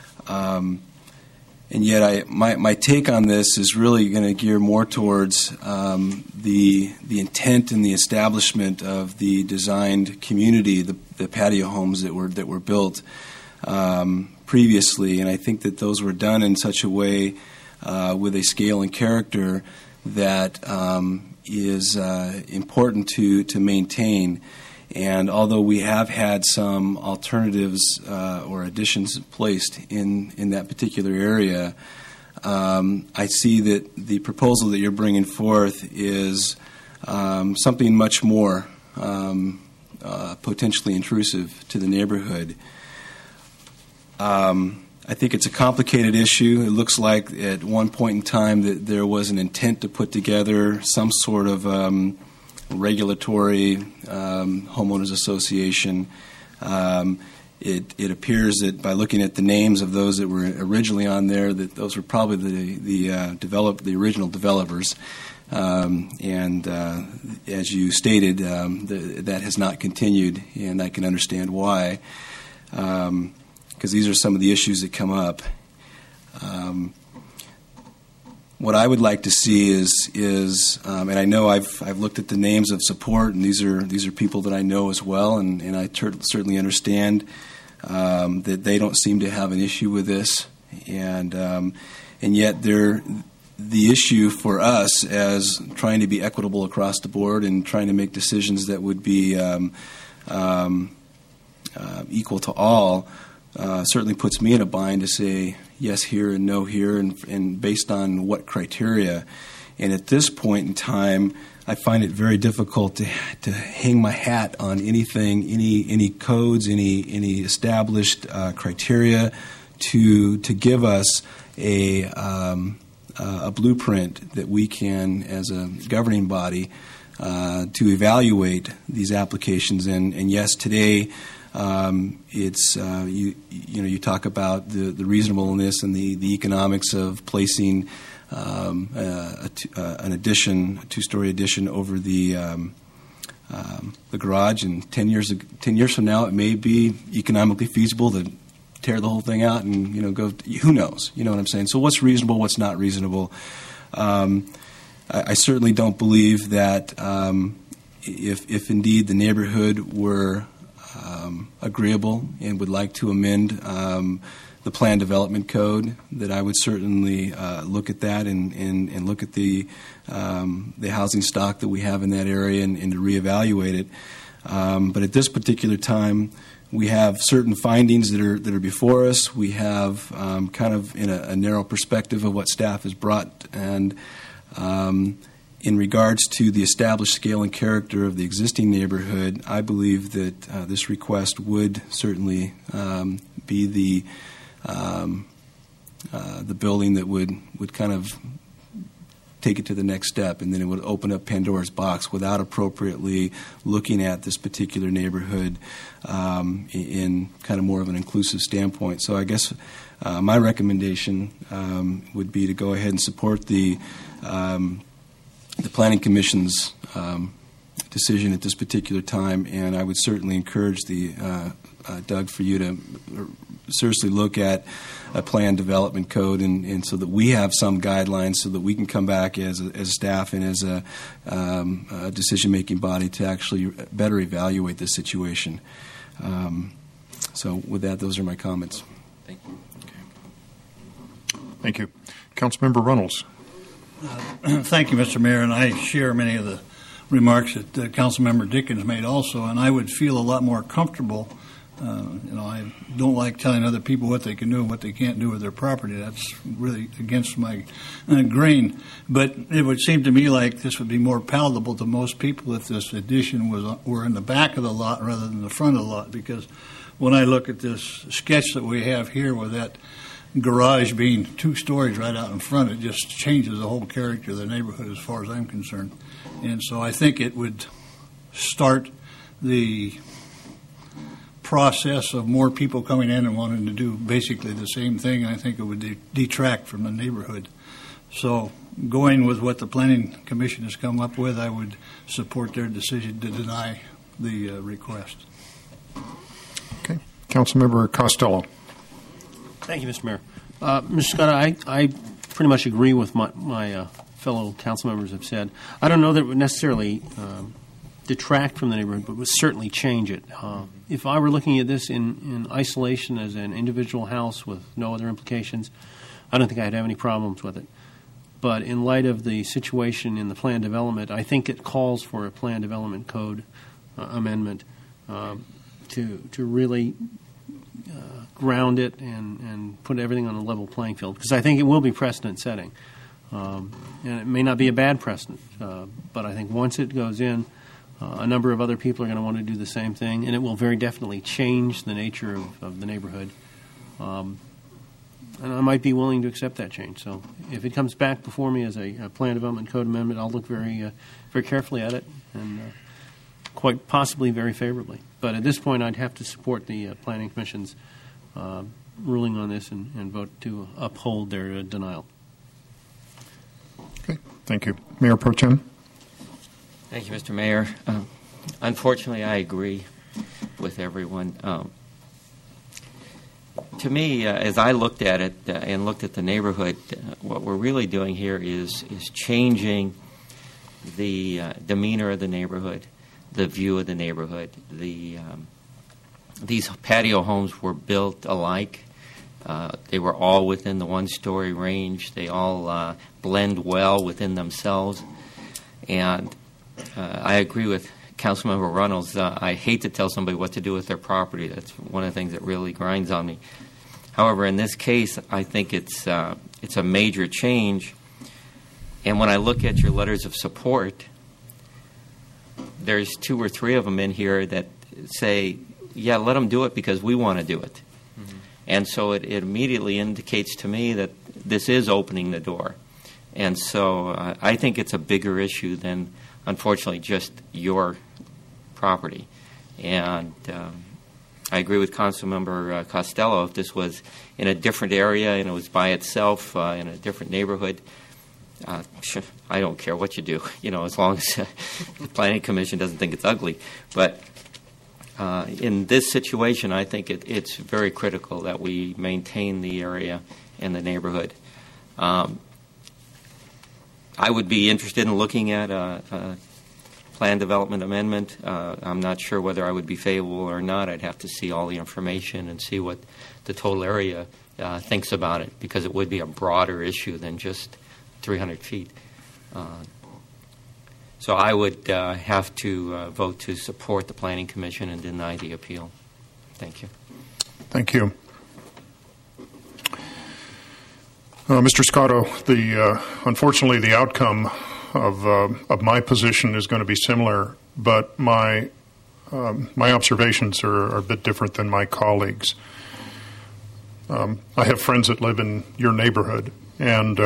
And yet, my take on this is really going to gear more towards the intent and the establishment of the designed community, the patio homes that were built previously, and I think that those were done in such a way with a scale and character that is important to maintain. And although we have had some alternatives or additions placed in that particular area, I see that the proposal that you're bringing forth is something much more potentially intrusive to the neighborhood. I think it's a complicated issue. It looks like at one point in time that there was an intent to put together some sort of regulatory homeowners association. It appears that by looking at the names of those that were originally on there, that those were probably the original developers. And as you stated, that has not continued, and I can understand why, because these are some of the issues that come up. What I would like to see is and I know I've looked at the names of support, and these are people that I know as well, and I certainly understand that they don't seem to have an issue with this, and yet the issue for us as trying to be equitable across the board and trying to make decisions that would be equal to all certainly puts me in a bind to say yes here and no here, and based on what criteria. And at this point in time, I find it very difficult to hang my hat on anything, any codes, any established criteria to give us a blueprint that we can, as a governing body, to evaluate these applications. And yes, today it's you talk about the reasonableness and the economics of placing an addition, a two-story addition over the garage, and 10 years from now, it may be economically feasible to tear the whole thing out and go. Who knows? You know what I'm saying? So what's reasonable? What's not reasonable? I certainly don't believe that if indeed the neighborhood were agreeable and would like to amend the plan development code, that I would certainly look at that and look at the housing stock that we have in that area and to reevaluate it. But at this particular time, we have certain findings that are before us. We have kind of in a narrow perspective of what staff has brought, and in regards to the established scale and character of the existing neighborhood, I believe that this request would certainly be the building that would kind of take it to the next step, and then it would open up Pandora's box without appropriately looking at this particular neighborhood in kind of more of an inclusive standpoint. So I guess my recommendation would be to go ahead and support the Planning Commission's decision at this particular time, and I would certainly encourage Doug, for you to seriously look at a plan development code, and so that we have some guidelines, so that we can come back as staff and as a decision-making body to actually better evaluate this situation. So with that, those are my comments. Thank you. Okay. Thank you. Councilmember Reynolds. Thank you, Mr. Mayor, and I share many of the remarks that Councilmember Dickens made also, and I would feel a lot more comfortable. I don't like telling other people what they can do and what they can't do with their property. That's really against my grain. But it would seem to me like this would be more palatable to most people if this addition were in the back of the lot rather than the front of the lot, because when I look at this sketch that we have here with that garage being 2 stories right out in front, it just changes the whole character of the neighborhood as far as I'm concerned. And so I think it would start the process of more people coming in and wanting to do basically the same thing. I think it would detract from the neighborhood. So going with what the Planning Commission has come up with, I would support their decision to deny the request. Okay. Councilmember Costello. Thank you, Mr. Mayor. Mr. Scott, I pretty much agree with my fellow council members have said. I don't know that it would necessarily detract from the neighborhood, but would certainly change it. If I were looking at this in isolation as an individual house with no other implications, I don't think I'd have any problems with it. But in light of the situation in the plan development, I think it calls for a plan development code amendment to really ground it and put everything on a level playing field, because I think it will be precedent setting. And it may not be a bad precedent, but I think once it goes in, a number of other people are going to want to do the same thing, and it will very definitely change the nature of the neighborhood. And I might be willing to accept that change. So if it comes back before me as a plan development code amendment, I'll look very carefully at it and quite possibly very favorably. But at this point, I'd have to support the Planning Commission's ruling on this and vote to uphold their denial. Okay, thank you. Mayor Pro Tem. Thank you, Mr. Mayor. Unfortunately, I agree with everyone. To me, as I looked at it and looked at the neighborhood, what we're really doing here is changing the demeanor of the neighborhood, the view of the neighborhood. These patio homes were built alike. They were all within the one-story range. They all blend well within themselves. And I agree with Councilmember Reynolds. I hate to tell somebody what to do with their property. That's one of the things that really grinds on me. However, in this case, I think it's a major change. And when I look at your letters of support, there's 2 or 3 of them in here that say, yeah, let them do it because we want to do it. Mm-hmm. And so it immediately indicates to me that this is opening the door. And so I think it's a bigger issue than, unfortunately, just your property. And I agree with Councilmember Costello. If this was in a different area and it was by itself in a different neighborhood, I don't care what you do, as long as the Planning Commission doesn't think it's ugly. But in this situation, I think it's very critical that we maintain the area and the neighborhood. I would be interested in looking at a plan development amendment. I'm not sure whether I would be favorable or not. I'd have to see all the information and see what the total area thinks about it, because it would be a broader issue than just 300 feet. So I would have to vote to support the Planning Commission and deny the appeal. Thank you. Thank you. Mr. Scotto, unfortunately the outcome of my position is going to be similar, but my observations are a bit different than my colleagues. I have friends that live in your neighborhood, and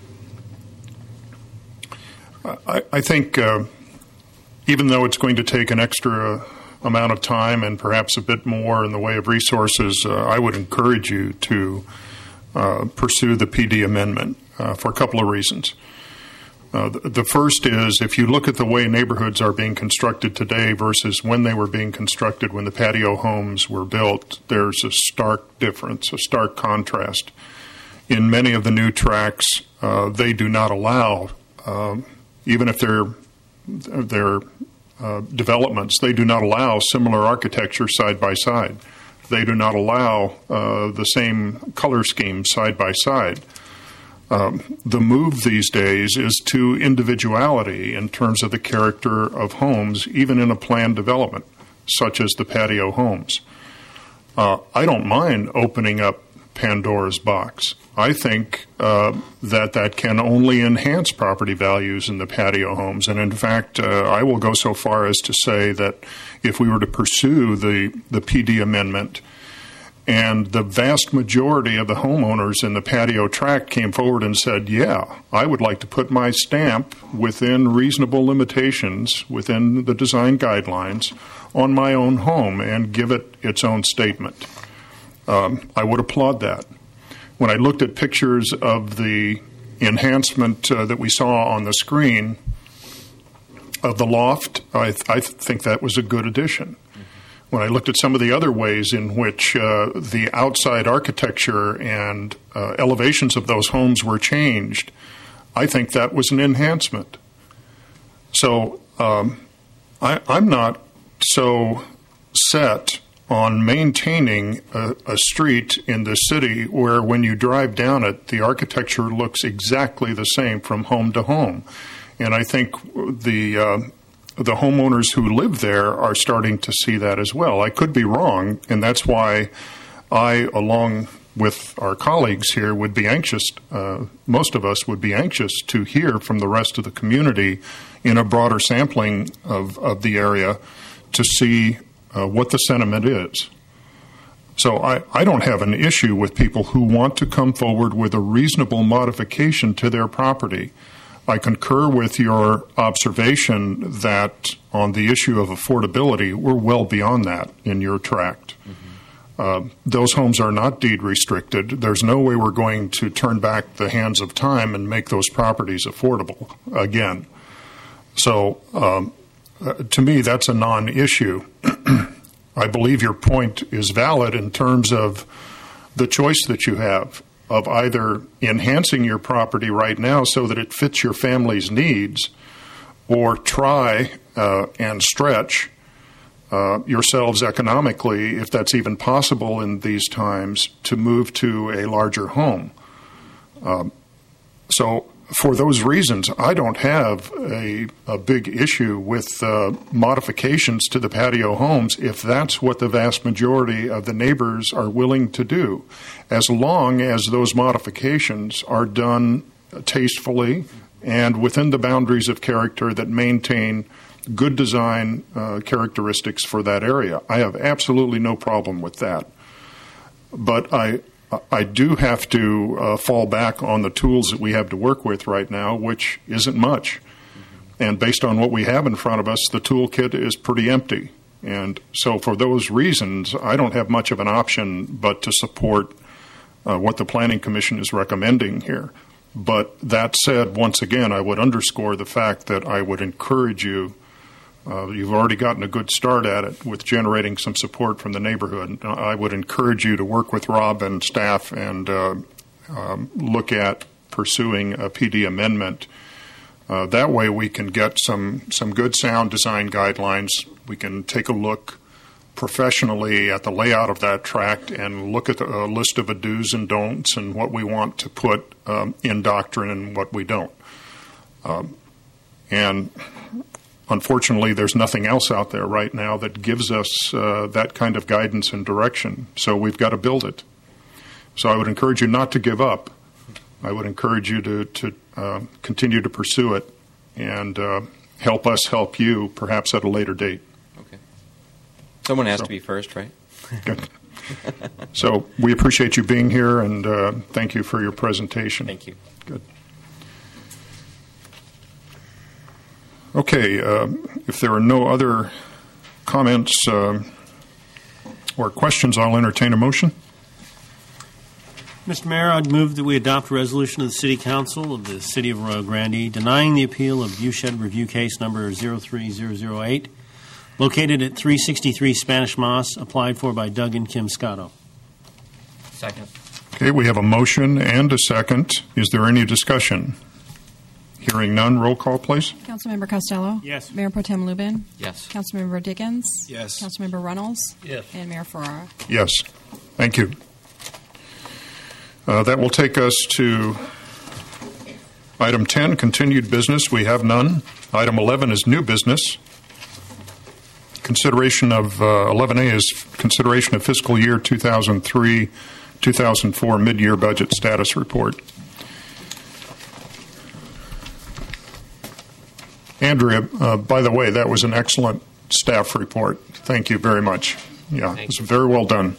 I think even though it's going to take an extra amount of time and perhaps a bit more in the way of resources, I would encourage you to pursue the PD amendment for a couple of reasons. The first is, if you look at the way neighborhoods are being constructed today versus when they were being constructed when the patio homes were built, there's a stark difference, a stark contrast. In many of the new tracts, they do not allow, even if they're developments, they do not allow similar architecture side by side. They do not allow the same color scheme side by side. The move these days is to individuality in terms of the character of homes, even in a planned development, such as the patio homes. I don't mind opening up Pandora's box. I think that can only enhance property values in the patio homes. And in fact, I will go so far as to say that if we were to pursue the PD amendment, and the vast majority of the homeowners in the patio tract came forward and said, yeah, I would like to put my stamp within reasonable limitations, within the design guidelines, on my own home and give it its own statement. I would applaud that. When I looked at pictures of the enhancement that we saw on the screen of the loft, I think that was a good addition. When I looked at some of the other ways in which the outside architecture and elevations of those homes were changed, I think that was an enhancement. So I'm not so set on maintaining a street in the city where when you drive down it, the architecture looks exactly the same from home to home. And I think the homeowners who live there are starting to see that as well. I could be wrong, and that's why I, along with our colleagues here, would be anxious, most of us would be anxious to hear from the rest of the community in a broader sampling of the area to see what the sentiment is. So I don't have an issue with people who want to come forward with a reasonable modification to their property. I concur with your observation that on the issue of affordability, we're well beyond that in your tract. Those homes are not deed restricted. There's no way we're going to turn back the hands of time and make those properties affordable again. So to me, that's a non-issue. I believe your point is valid in terms of the choice that you have of either enhancing your property right now so that it fits your family's needs, or try and stretch yourselves economically, if that's even possible in these times, to move to a larger home. So for those reasons, I don't have a big issue with modifications to the patio homes if that's what the vast majority of the neighbors are willing to do, as long as those modifications are done tastefully and within the boundaries of character that maintain good design characteristics for that area. I have absolutely no problem with that. But I do have to fall back on the tools that we have to work with right now, which isn't much. And based on what we have in front of us, the toolkit is pretty empty. And so for those reasons, I don't have much of an option but to support what the Planning Commission is recommending here. But that said, once again, I would underscore the fact that I would encourage you. You've already gotten a good start at it with generating some support from the neighborhood. I would encourage you to work with Rob and staff and look at pursuing a PD amendment. That way we can get some good sound design guidelines. We can take a look professionally at the layout of that tract and look at a list of do's and don'ts and what we want to put in doctrine and what we don't. And unfortunately, there's nothing else out there right now that gives us that kind of guidance and direction. So we've got to build it. So I would encourage you not to give up. I would encourage you to continue to pursue it and help us help you, perhaps at a later date. Okay. Someone has to be first, right? Good. So we appreciate you being here, and thank you for your presentation. Thank you. Good. Okay, if there are no other comments or questions, I'll entertain a motion. Mr. Mayor, I'd move that we adopt a resolution of the City Council of the City of Rio Grande denying the appeal of Viewshed Review Case number 03008, located at 363 Spanish Moss, applied for by Doug and Kim Scotto. Second. Okay, we have a motion and a second. Is there any discussion? Hearing none, roll call, please. Councilmember Costello? Yes. Mayor Pro Tem Lubin? Yes. Councilmember Dickens? Yes. Councilmember Reynolds? Yes. And Mayor Ferrara? Yes. Thank you. That will take us to item 10, continued business. We have none. Item 11 is new business. Consideration of 11A is consideration of fiscal year 2003-2004 mid-year budget status report. Andrea, by the way, that was an excellent staff report. Thank you very much. Yeah, it was very well done.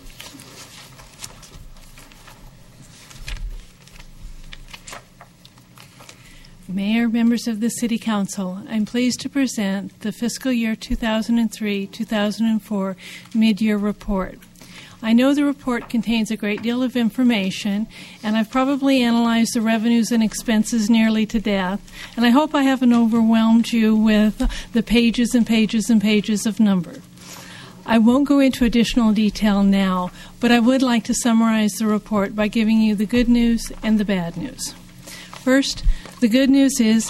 Mayor, members of the City Council, I'm pleased to present the fiscal year 2003-2004 mid-year report. I know the report contains a great deal of information, and I've probably analyzed the revenues and expenses nearly to death, and I hope I haven't overwhelmed you with the pages and pages and pages of numbers. I won't go into additional detail now, but I would like to summarize the report by giving you the good news and the bad news. First, the good news is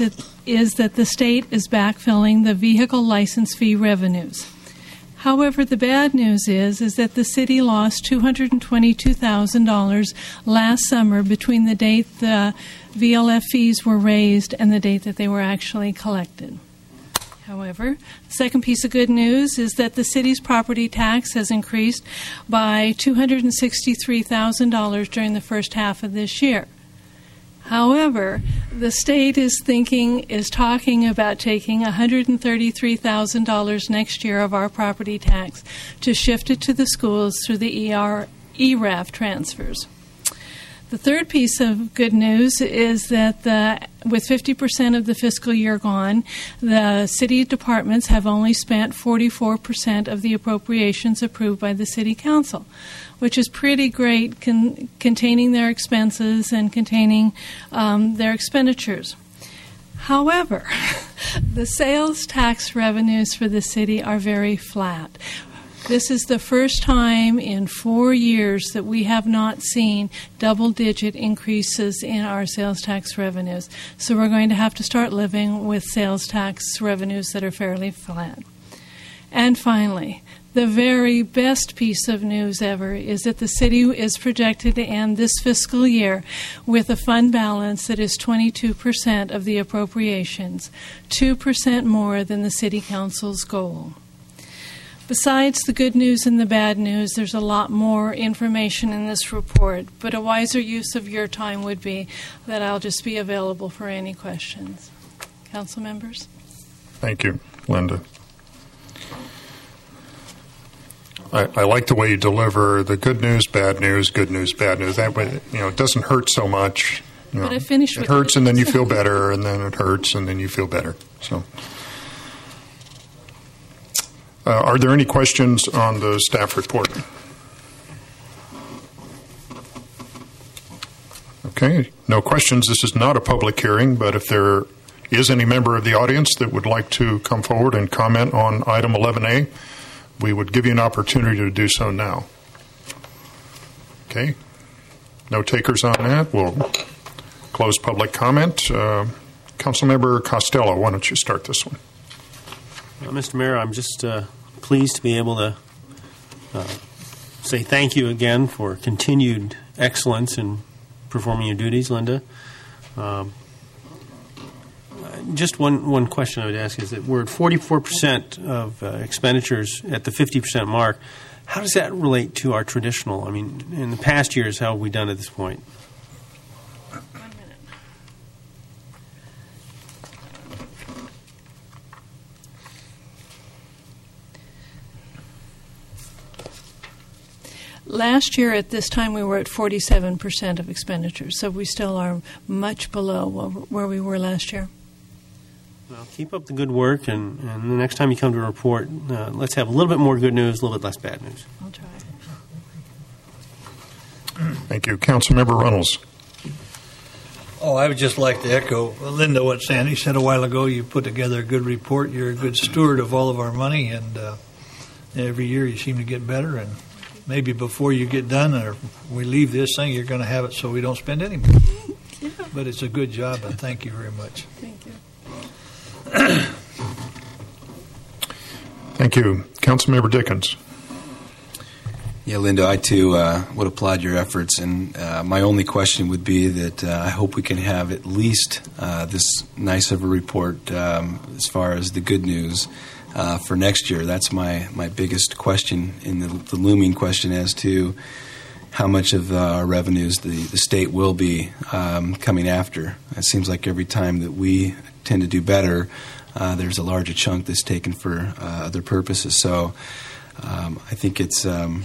is that the state is backfilling the vehicle license fee revenues. However, the bad news is that the city lost $222,000 last summer between the date the VLF fees were raised and the date that they were actually collected. However, the second piece of good news is that the city's property tax has increased by $263,000 during the first half of this year. However, the state is talking about taking $133,000 next year of our property tax to shift it to the schools through the ERAF transfers. The third piece of good news is that with 50% of the fiscal year gone, the city departments have only spent 44% of the appropriations approved by the city council, which is pretty great, containing their expenses and containing their expenditures. However, the sales tax revenues for the city are very flat. This is the first time in 4 years that we have not seen double-digit increases in our sales tax revenues. So we're going to have to start living with sales tax revenues that are fairly flat. And finally, the very best piece of news ever is that the city is projected to end this fiscal year with a fund balance that is 22% of the appropriations, 2% more than the city council's goal. Besides the good news and the bad news, there's a lot more information in this report, but a wiser use of your time would be that I'll just be available for any questions. Council members? Thank you, Linda. I like the way you deliver the good news, bad news, good news, bad news. That way, it doesn't hurt so much. But I finished with it hurts, and then you feel better, and then it hurts, and then you feel better. So. Are there any questions on the staff report? Okay, no questions. This is not a public hearing, but if there is any member of the audience that would like to come forward and comment on item 11A, we would give you an opportunity to do so now. Okay, no takers on that. We'll close public comment. Councilmember Costello, why don't you start this one? Mr. Mayor, I'm just pleased to be able to say thank you again for continued excellence in performing your duties, Linda. Just one question I would ask is that we're at 44% of expenditures at the 50% mark. How does that relate to our traditional? I mean, in the past years, how have we done at this point? Last year at this time we were at 47% of expenditures, so we still are much below where we were last year. Well, keep up the good work, and the next time you come to a report, let's have a little bit more good news, a little bit less bad news. I'll try. Thank you. Councilmember Reynolds. Oh, I would just like to echo, Linda, what Sandy said a while ago. You put together a good report. You're a good steward of all of our money, and every year you seem to get better, and maybe before you get done or we leave this thing, you're going to have it so we don't spend any more. Yeah. But it's a good job, and thank you very much. Thank you. Thank you. Councilmember Dickens. Yeah, Linda, I too would applaud your efforts, and my only question would be that I hope we can have at least this nice of a report as far as the good news for next year. That's my biggest question, in the looming question as to how much of our revenues the state will be coming after. It seems like every time that we tend to do better, there's a larger chunk that's taken for other purposes. So I think it's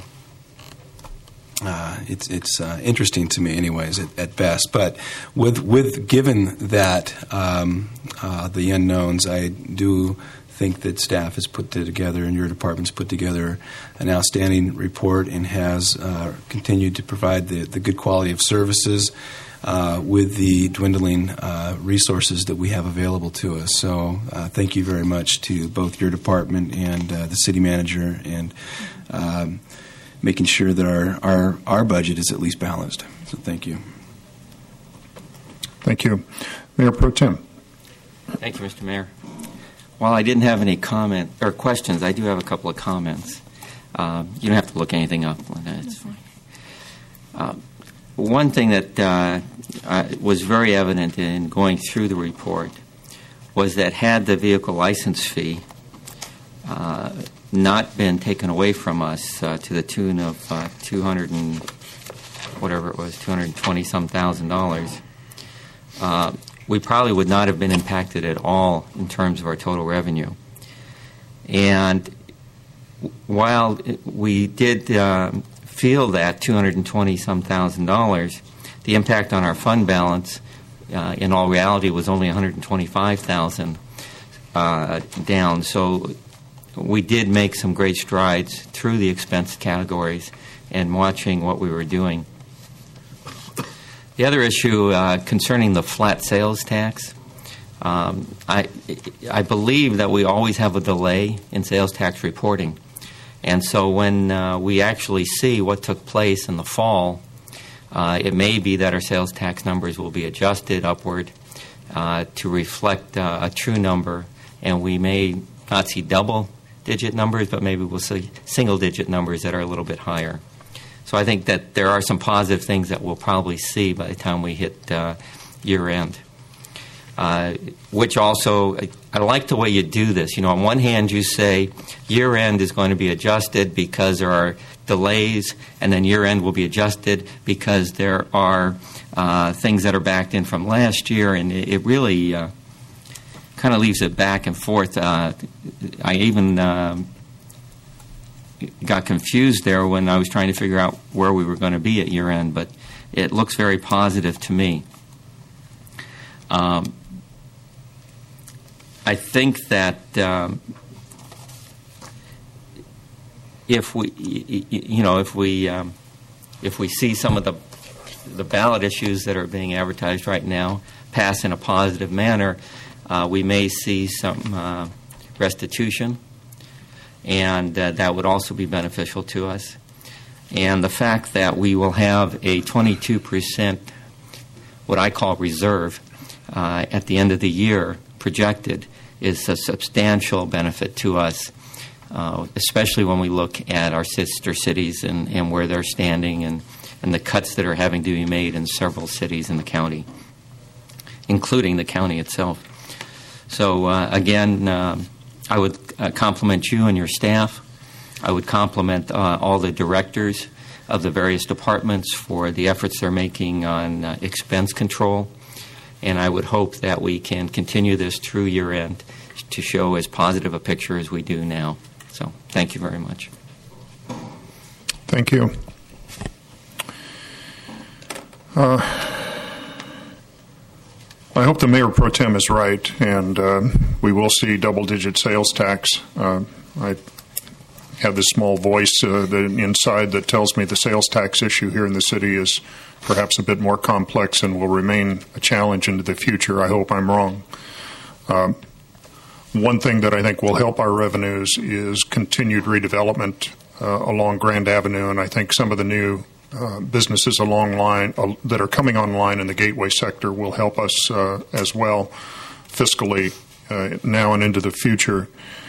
interesting to me, anyways, at best. But with given that the unknowns, I do think that staff has put together and your department's put together an outstanding report and has continued to provide the good quality of services with the dwindling resources that we have available to us. So thank you very much to both your department and the city manager, and making sure that our budget is at least balanced. So thank you. Thank you. Mayor Pro Tem. Thank you, Mr. Mayor. While I didn't have any comment or questions, I do have a couple of comments. You don't have to look anything up. One thing that was very evident in going through the report was that had the vehicle license fee not been taken away from us to the tune of $220,000, we probably would not have been impacted at all in terms of our total revenue. And while we did feel that $220,000, the impact on our fund balance, in all reality, was only $125,000 down. So we did make some great strides through the expense categories and watching what we were doing. The other issue concerning the flat sales tax, I believe that we always have a delay in sales tax reporting. And so when we actually see what took place in the fall, it may be that our sales tax numbers will be adjusted upward to reflect a true number, and we may not see double-digit numbers, but maybe we'll see single-digit numbers that are a little bit higher. So I think that there are some positive things that we'll probably see by the time we hit year-end. Which also, I like the way you do this. You know, on one hand, you say year-end is going to be adjusted because there are delays, and then year-end will be adjusted because there are things that are backed in from last year, and it really kind of leaves it back and forth. I even got confused there when I was trying to figure out where we were going to be at year-end, but it looks very positive to me. I think that if we see some of the ballot issues that are being advertised right now pass in a positive manner, we may see some restitution, and that would also be beneficial to us. And the fact that we will have a 22%, what I call reserve, at the end of the year projected is a substantial benefit to us, especially when we look at our sister cities and where they're standing and the cuts that are having to be made in several cities in the county, including the county itself. So again, I would compliment you and your staff. I would compliment all the directors of the various departments for the efforts they're making on expense control. And I would hope that we can continue this through year-end to show as positive a picture as we do now. So thank you very much. Thank you. I hope the Mayor Pro Tem is right, and we will see double-digit sales tax. I have this small voice inside that tells me the sales tax issue here in the city is perhaps a bit more complex and will remain a challenge into the future. I hope I'm wrong. One thing that I think will help our revenues is continued redevelopment along Grand Avenue, and I think some of the new businesses along line that are coming online in the gateway sector will help us as well fiscally now and into the future.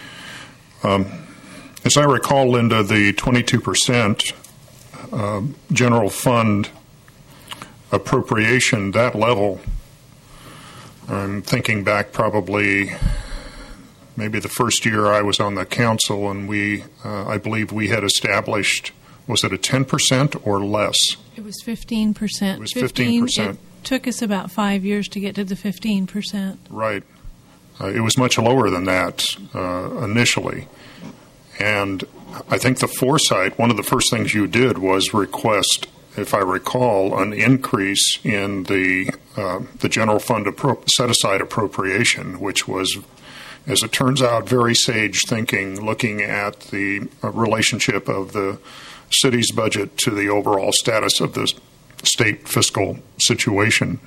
As I recall, Linda, the 22% general fund appropriation, that level, I'm thinking back probably maybe the first year I was on the council, and I believe we had established, was it a 10% or less? It was 15%. It was 15%. It took us about 5 years to get to the 15%. Right. It was much lower than that initially. And I think the foresight, one of the first things you did was request, if I recall, an increase in the general fund set-aside appropriation, which was, as it turns out, very sage thinking, looking at the relationship of the city's budget to the overall status of the state fiscal situation.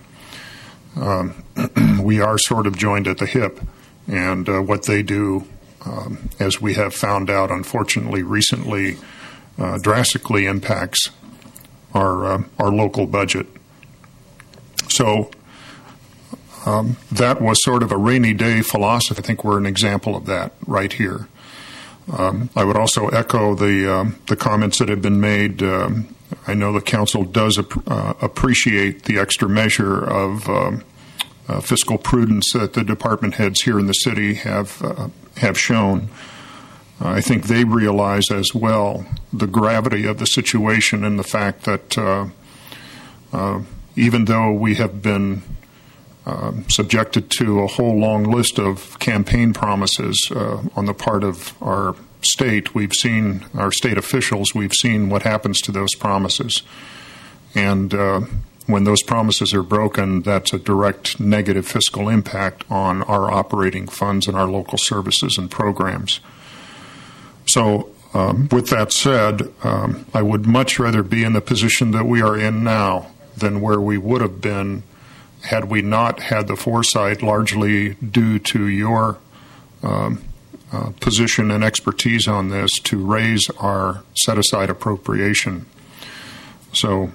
We are sort of joined at the hip, and what they do, as we have found out, unfortunately, recently, drastically impacts our local budget. So that was sort of a rainy day philosophy. I think we're an example of that right here. I would also echo the comments that have been made. I know the council does appreciate the extra measure of fiscal prudence that the department heads here in the city have shown. I think they realize as well the gravity of the situation and the fact that even though we have been subjected to a whole long list of campaign promises on the part of our state, we've seen our state officials, we've seen what happens to those promises. And when those promises are broken, that's a direct negative fiscal impact on our operating funds and our local services and programs. So with that said, I would much rather be in the position that we are in now than where we would have been had we not had the foresight, largely due to your position and expertise on this, to raise our set-aside appropriation. So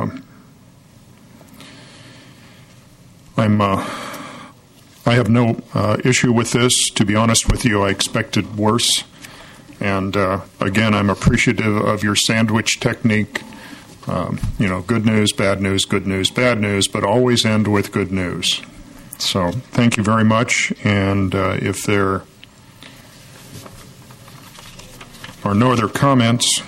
I have no issue with this. To be honest with you, I expected worse. And again, I'm appreciative of your sandwich technique. Good news, bad news, good news, bad news, but always end with good news. So thank you very much. And if there are no other comments,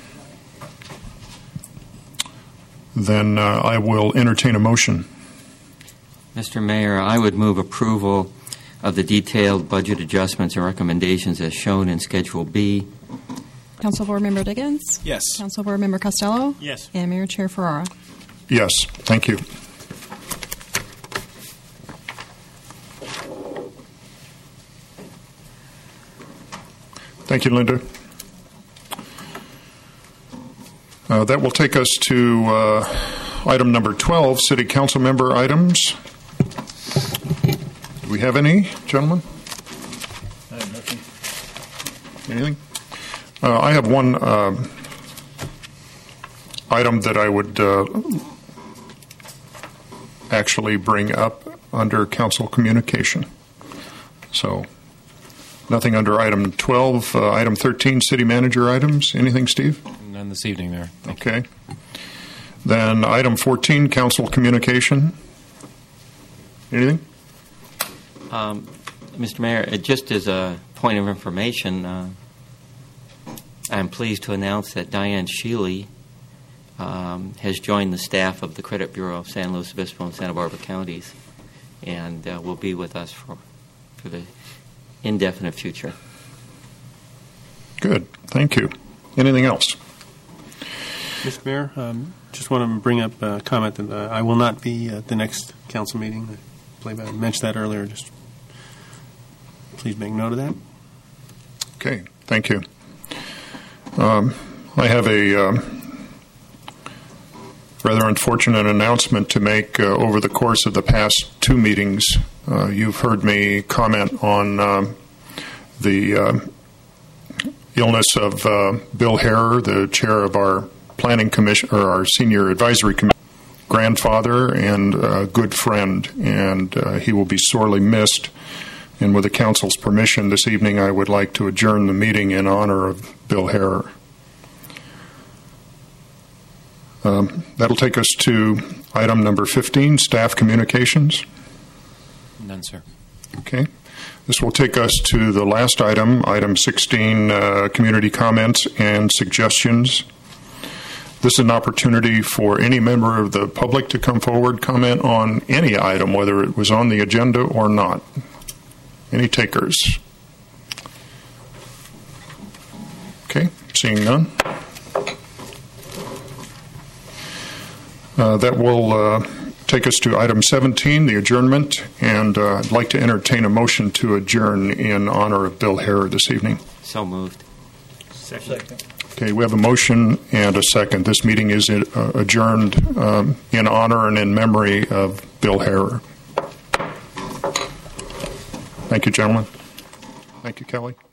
then I will entertain a motion. Mr. Mayor, I would move approval of the detailed budget adjustments and recommendations as shown in Schedule B. Council Board Member Dickens? Yes. Council Board Member Costello? Yes. And Mayor Chair Ferrara? Yes, thank you. Thank you, Linda. That will take us to item number 12, City Council member items. Do we have any, gentlemen? I have nothing. Anything? I have one item that I would actually bring up under council communication. So nothing under item 12. Item 13, city manager items. Anything, Steve? None this evening, Mayor. Okay. Then item 14, council communication. Anything? Mr. Mayor, just as a point of information, I'm pleased to announce that Diane Sheely has joined the staff of the Credit Bureau of San Luis Obispo and Santa Barbara counties, and will be with us for the indefinite future. Good. Thank you. Anything else? Mr. Mayor, just want to bring up a comment that I will not be at the next council meeting. I mentioned that earlier. Just please make note of that. Okay. Thank you. I have a rather unfortunate announcement to make. Over the course of the past two meetings, you've heard me comment on the illness of Bill Harrer, the chair of our planning commission, or our senior advisory committee, grandfather and a good friend, and he will be sorely missed. And with the council's permission, this evening I would like to adjourn the meeting in honor of Bill Harrer. That'll take us to item number 15, staff communications. None, sir. Okay. This will take us to the last item, item 16, community comments and suggestions. This is an opportunity for any member of the public to come forward, comment on any item, whether it was on the agenda or not. Any takers? Okay, seeing none. That will take us to item 17, the adjournment, and I'd like to entertain a motion to adjourn in honor of Bill Harrer this evening. So moved. Second. Okay, we have a motion and a second. This meeting is adjourned in honor and in memory of Bill Harrer. Thank you, gentlemen. Thank you, Kelly.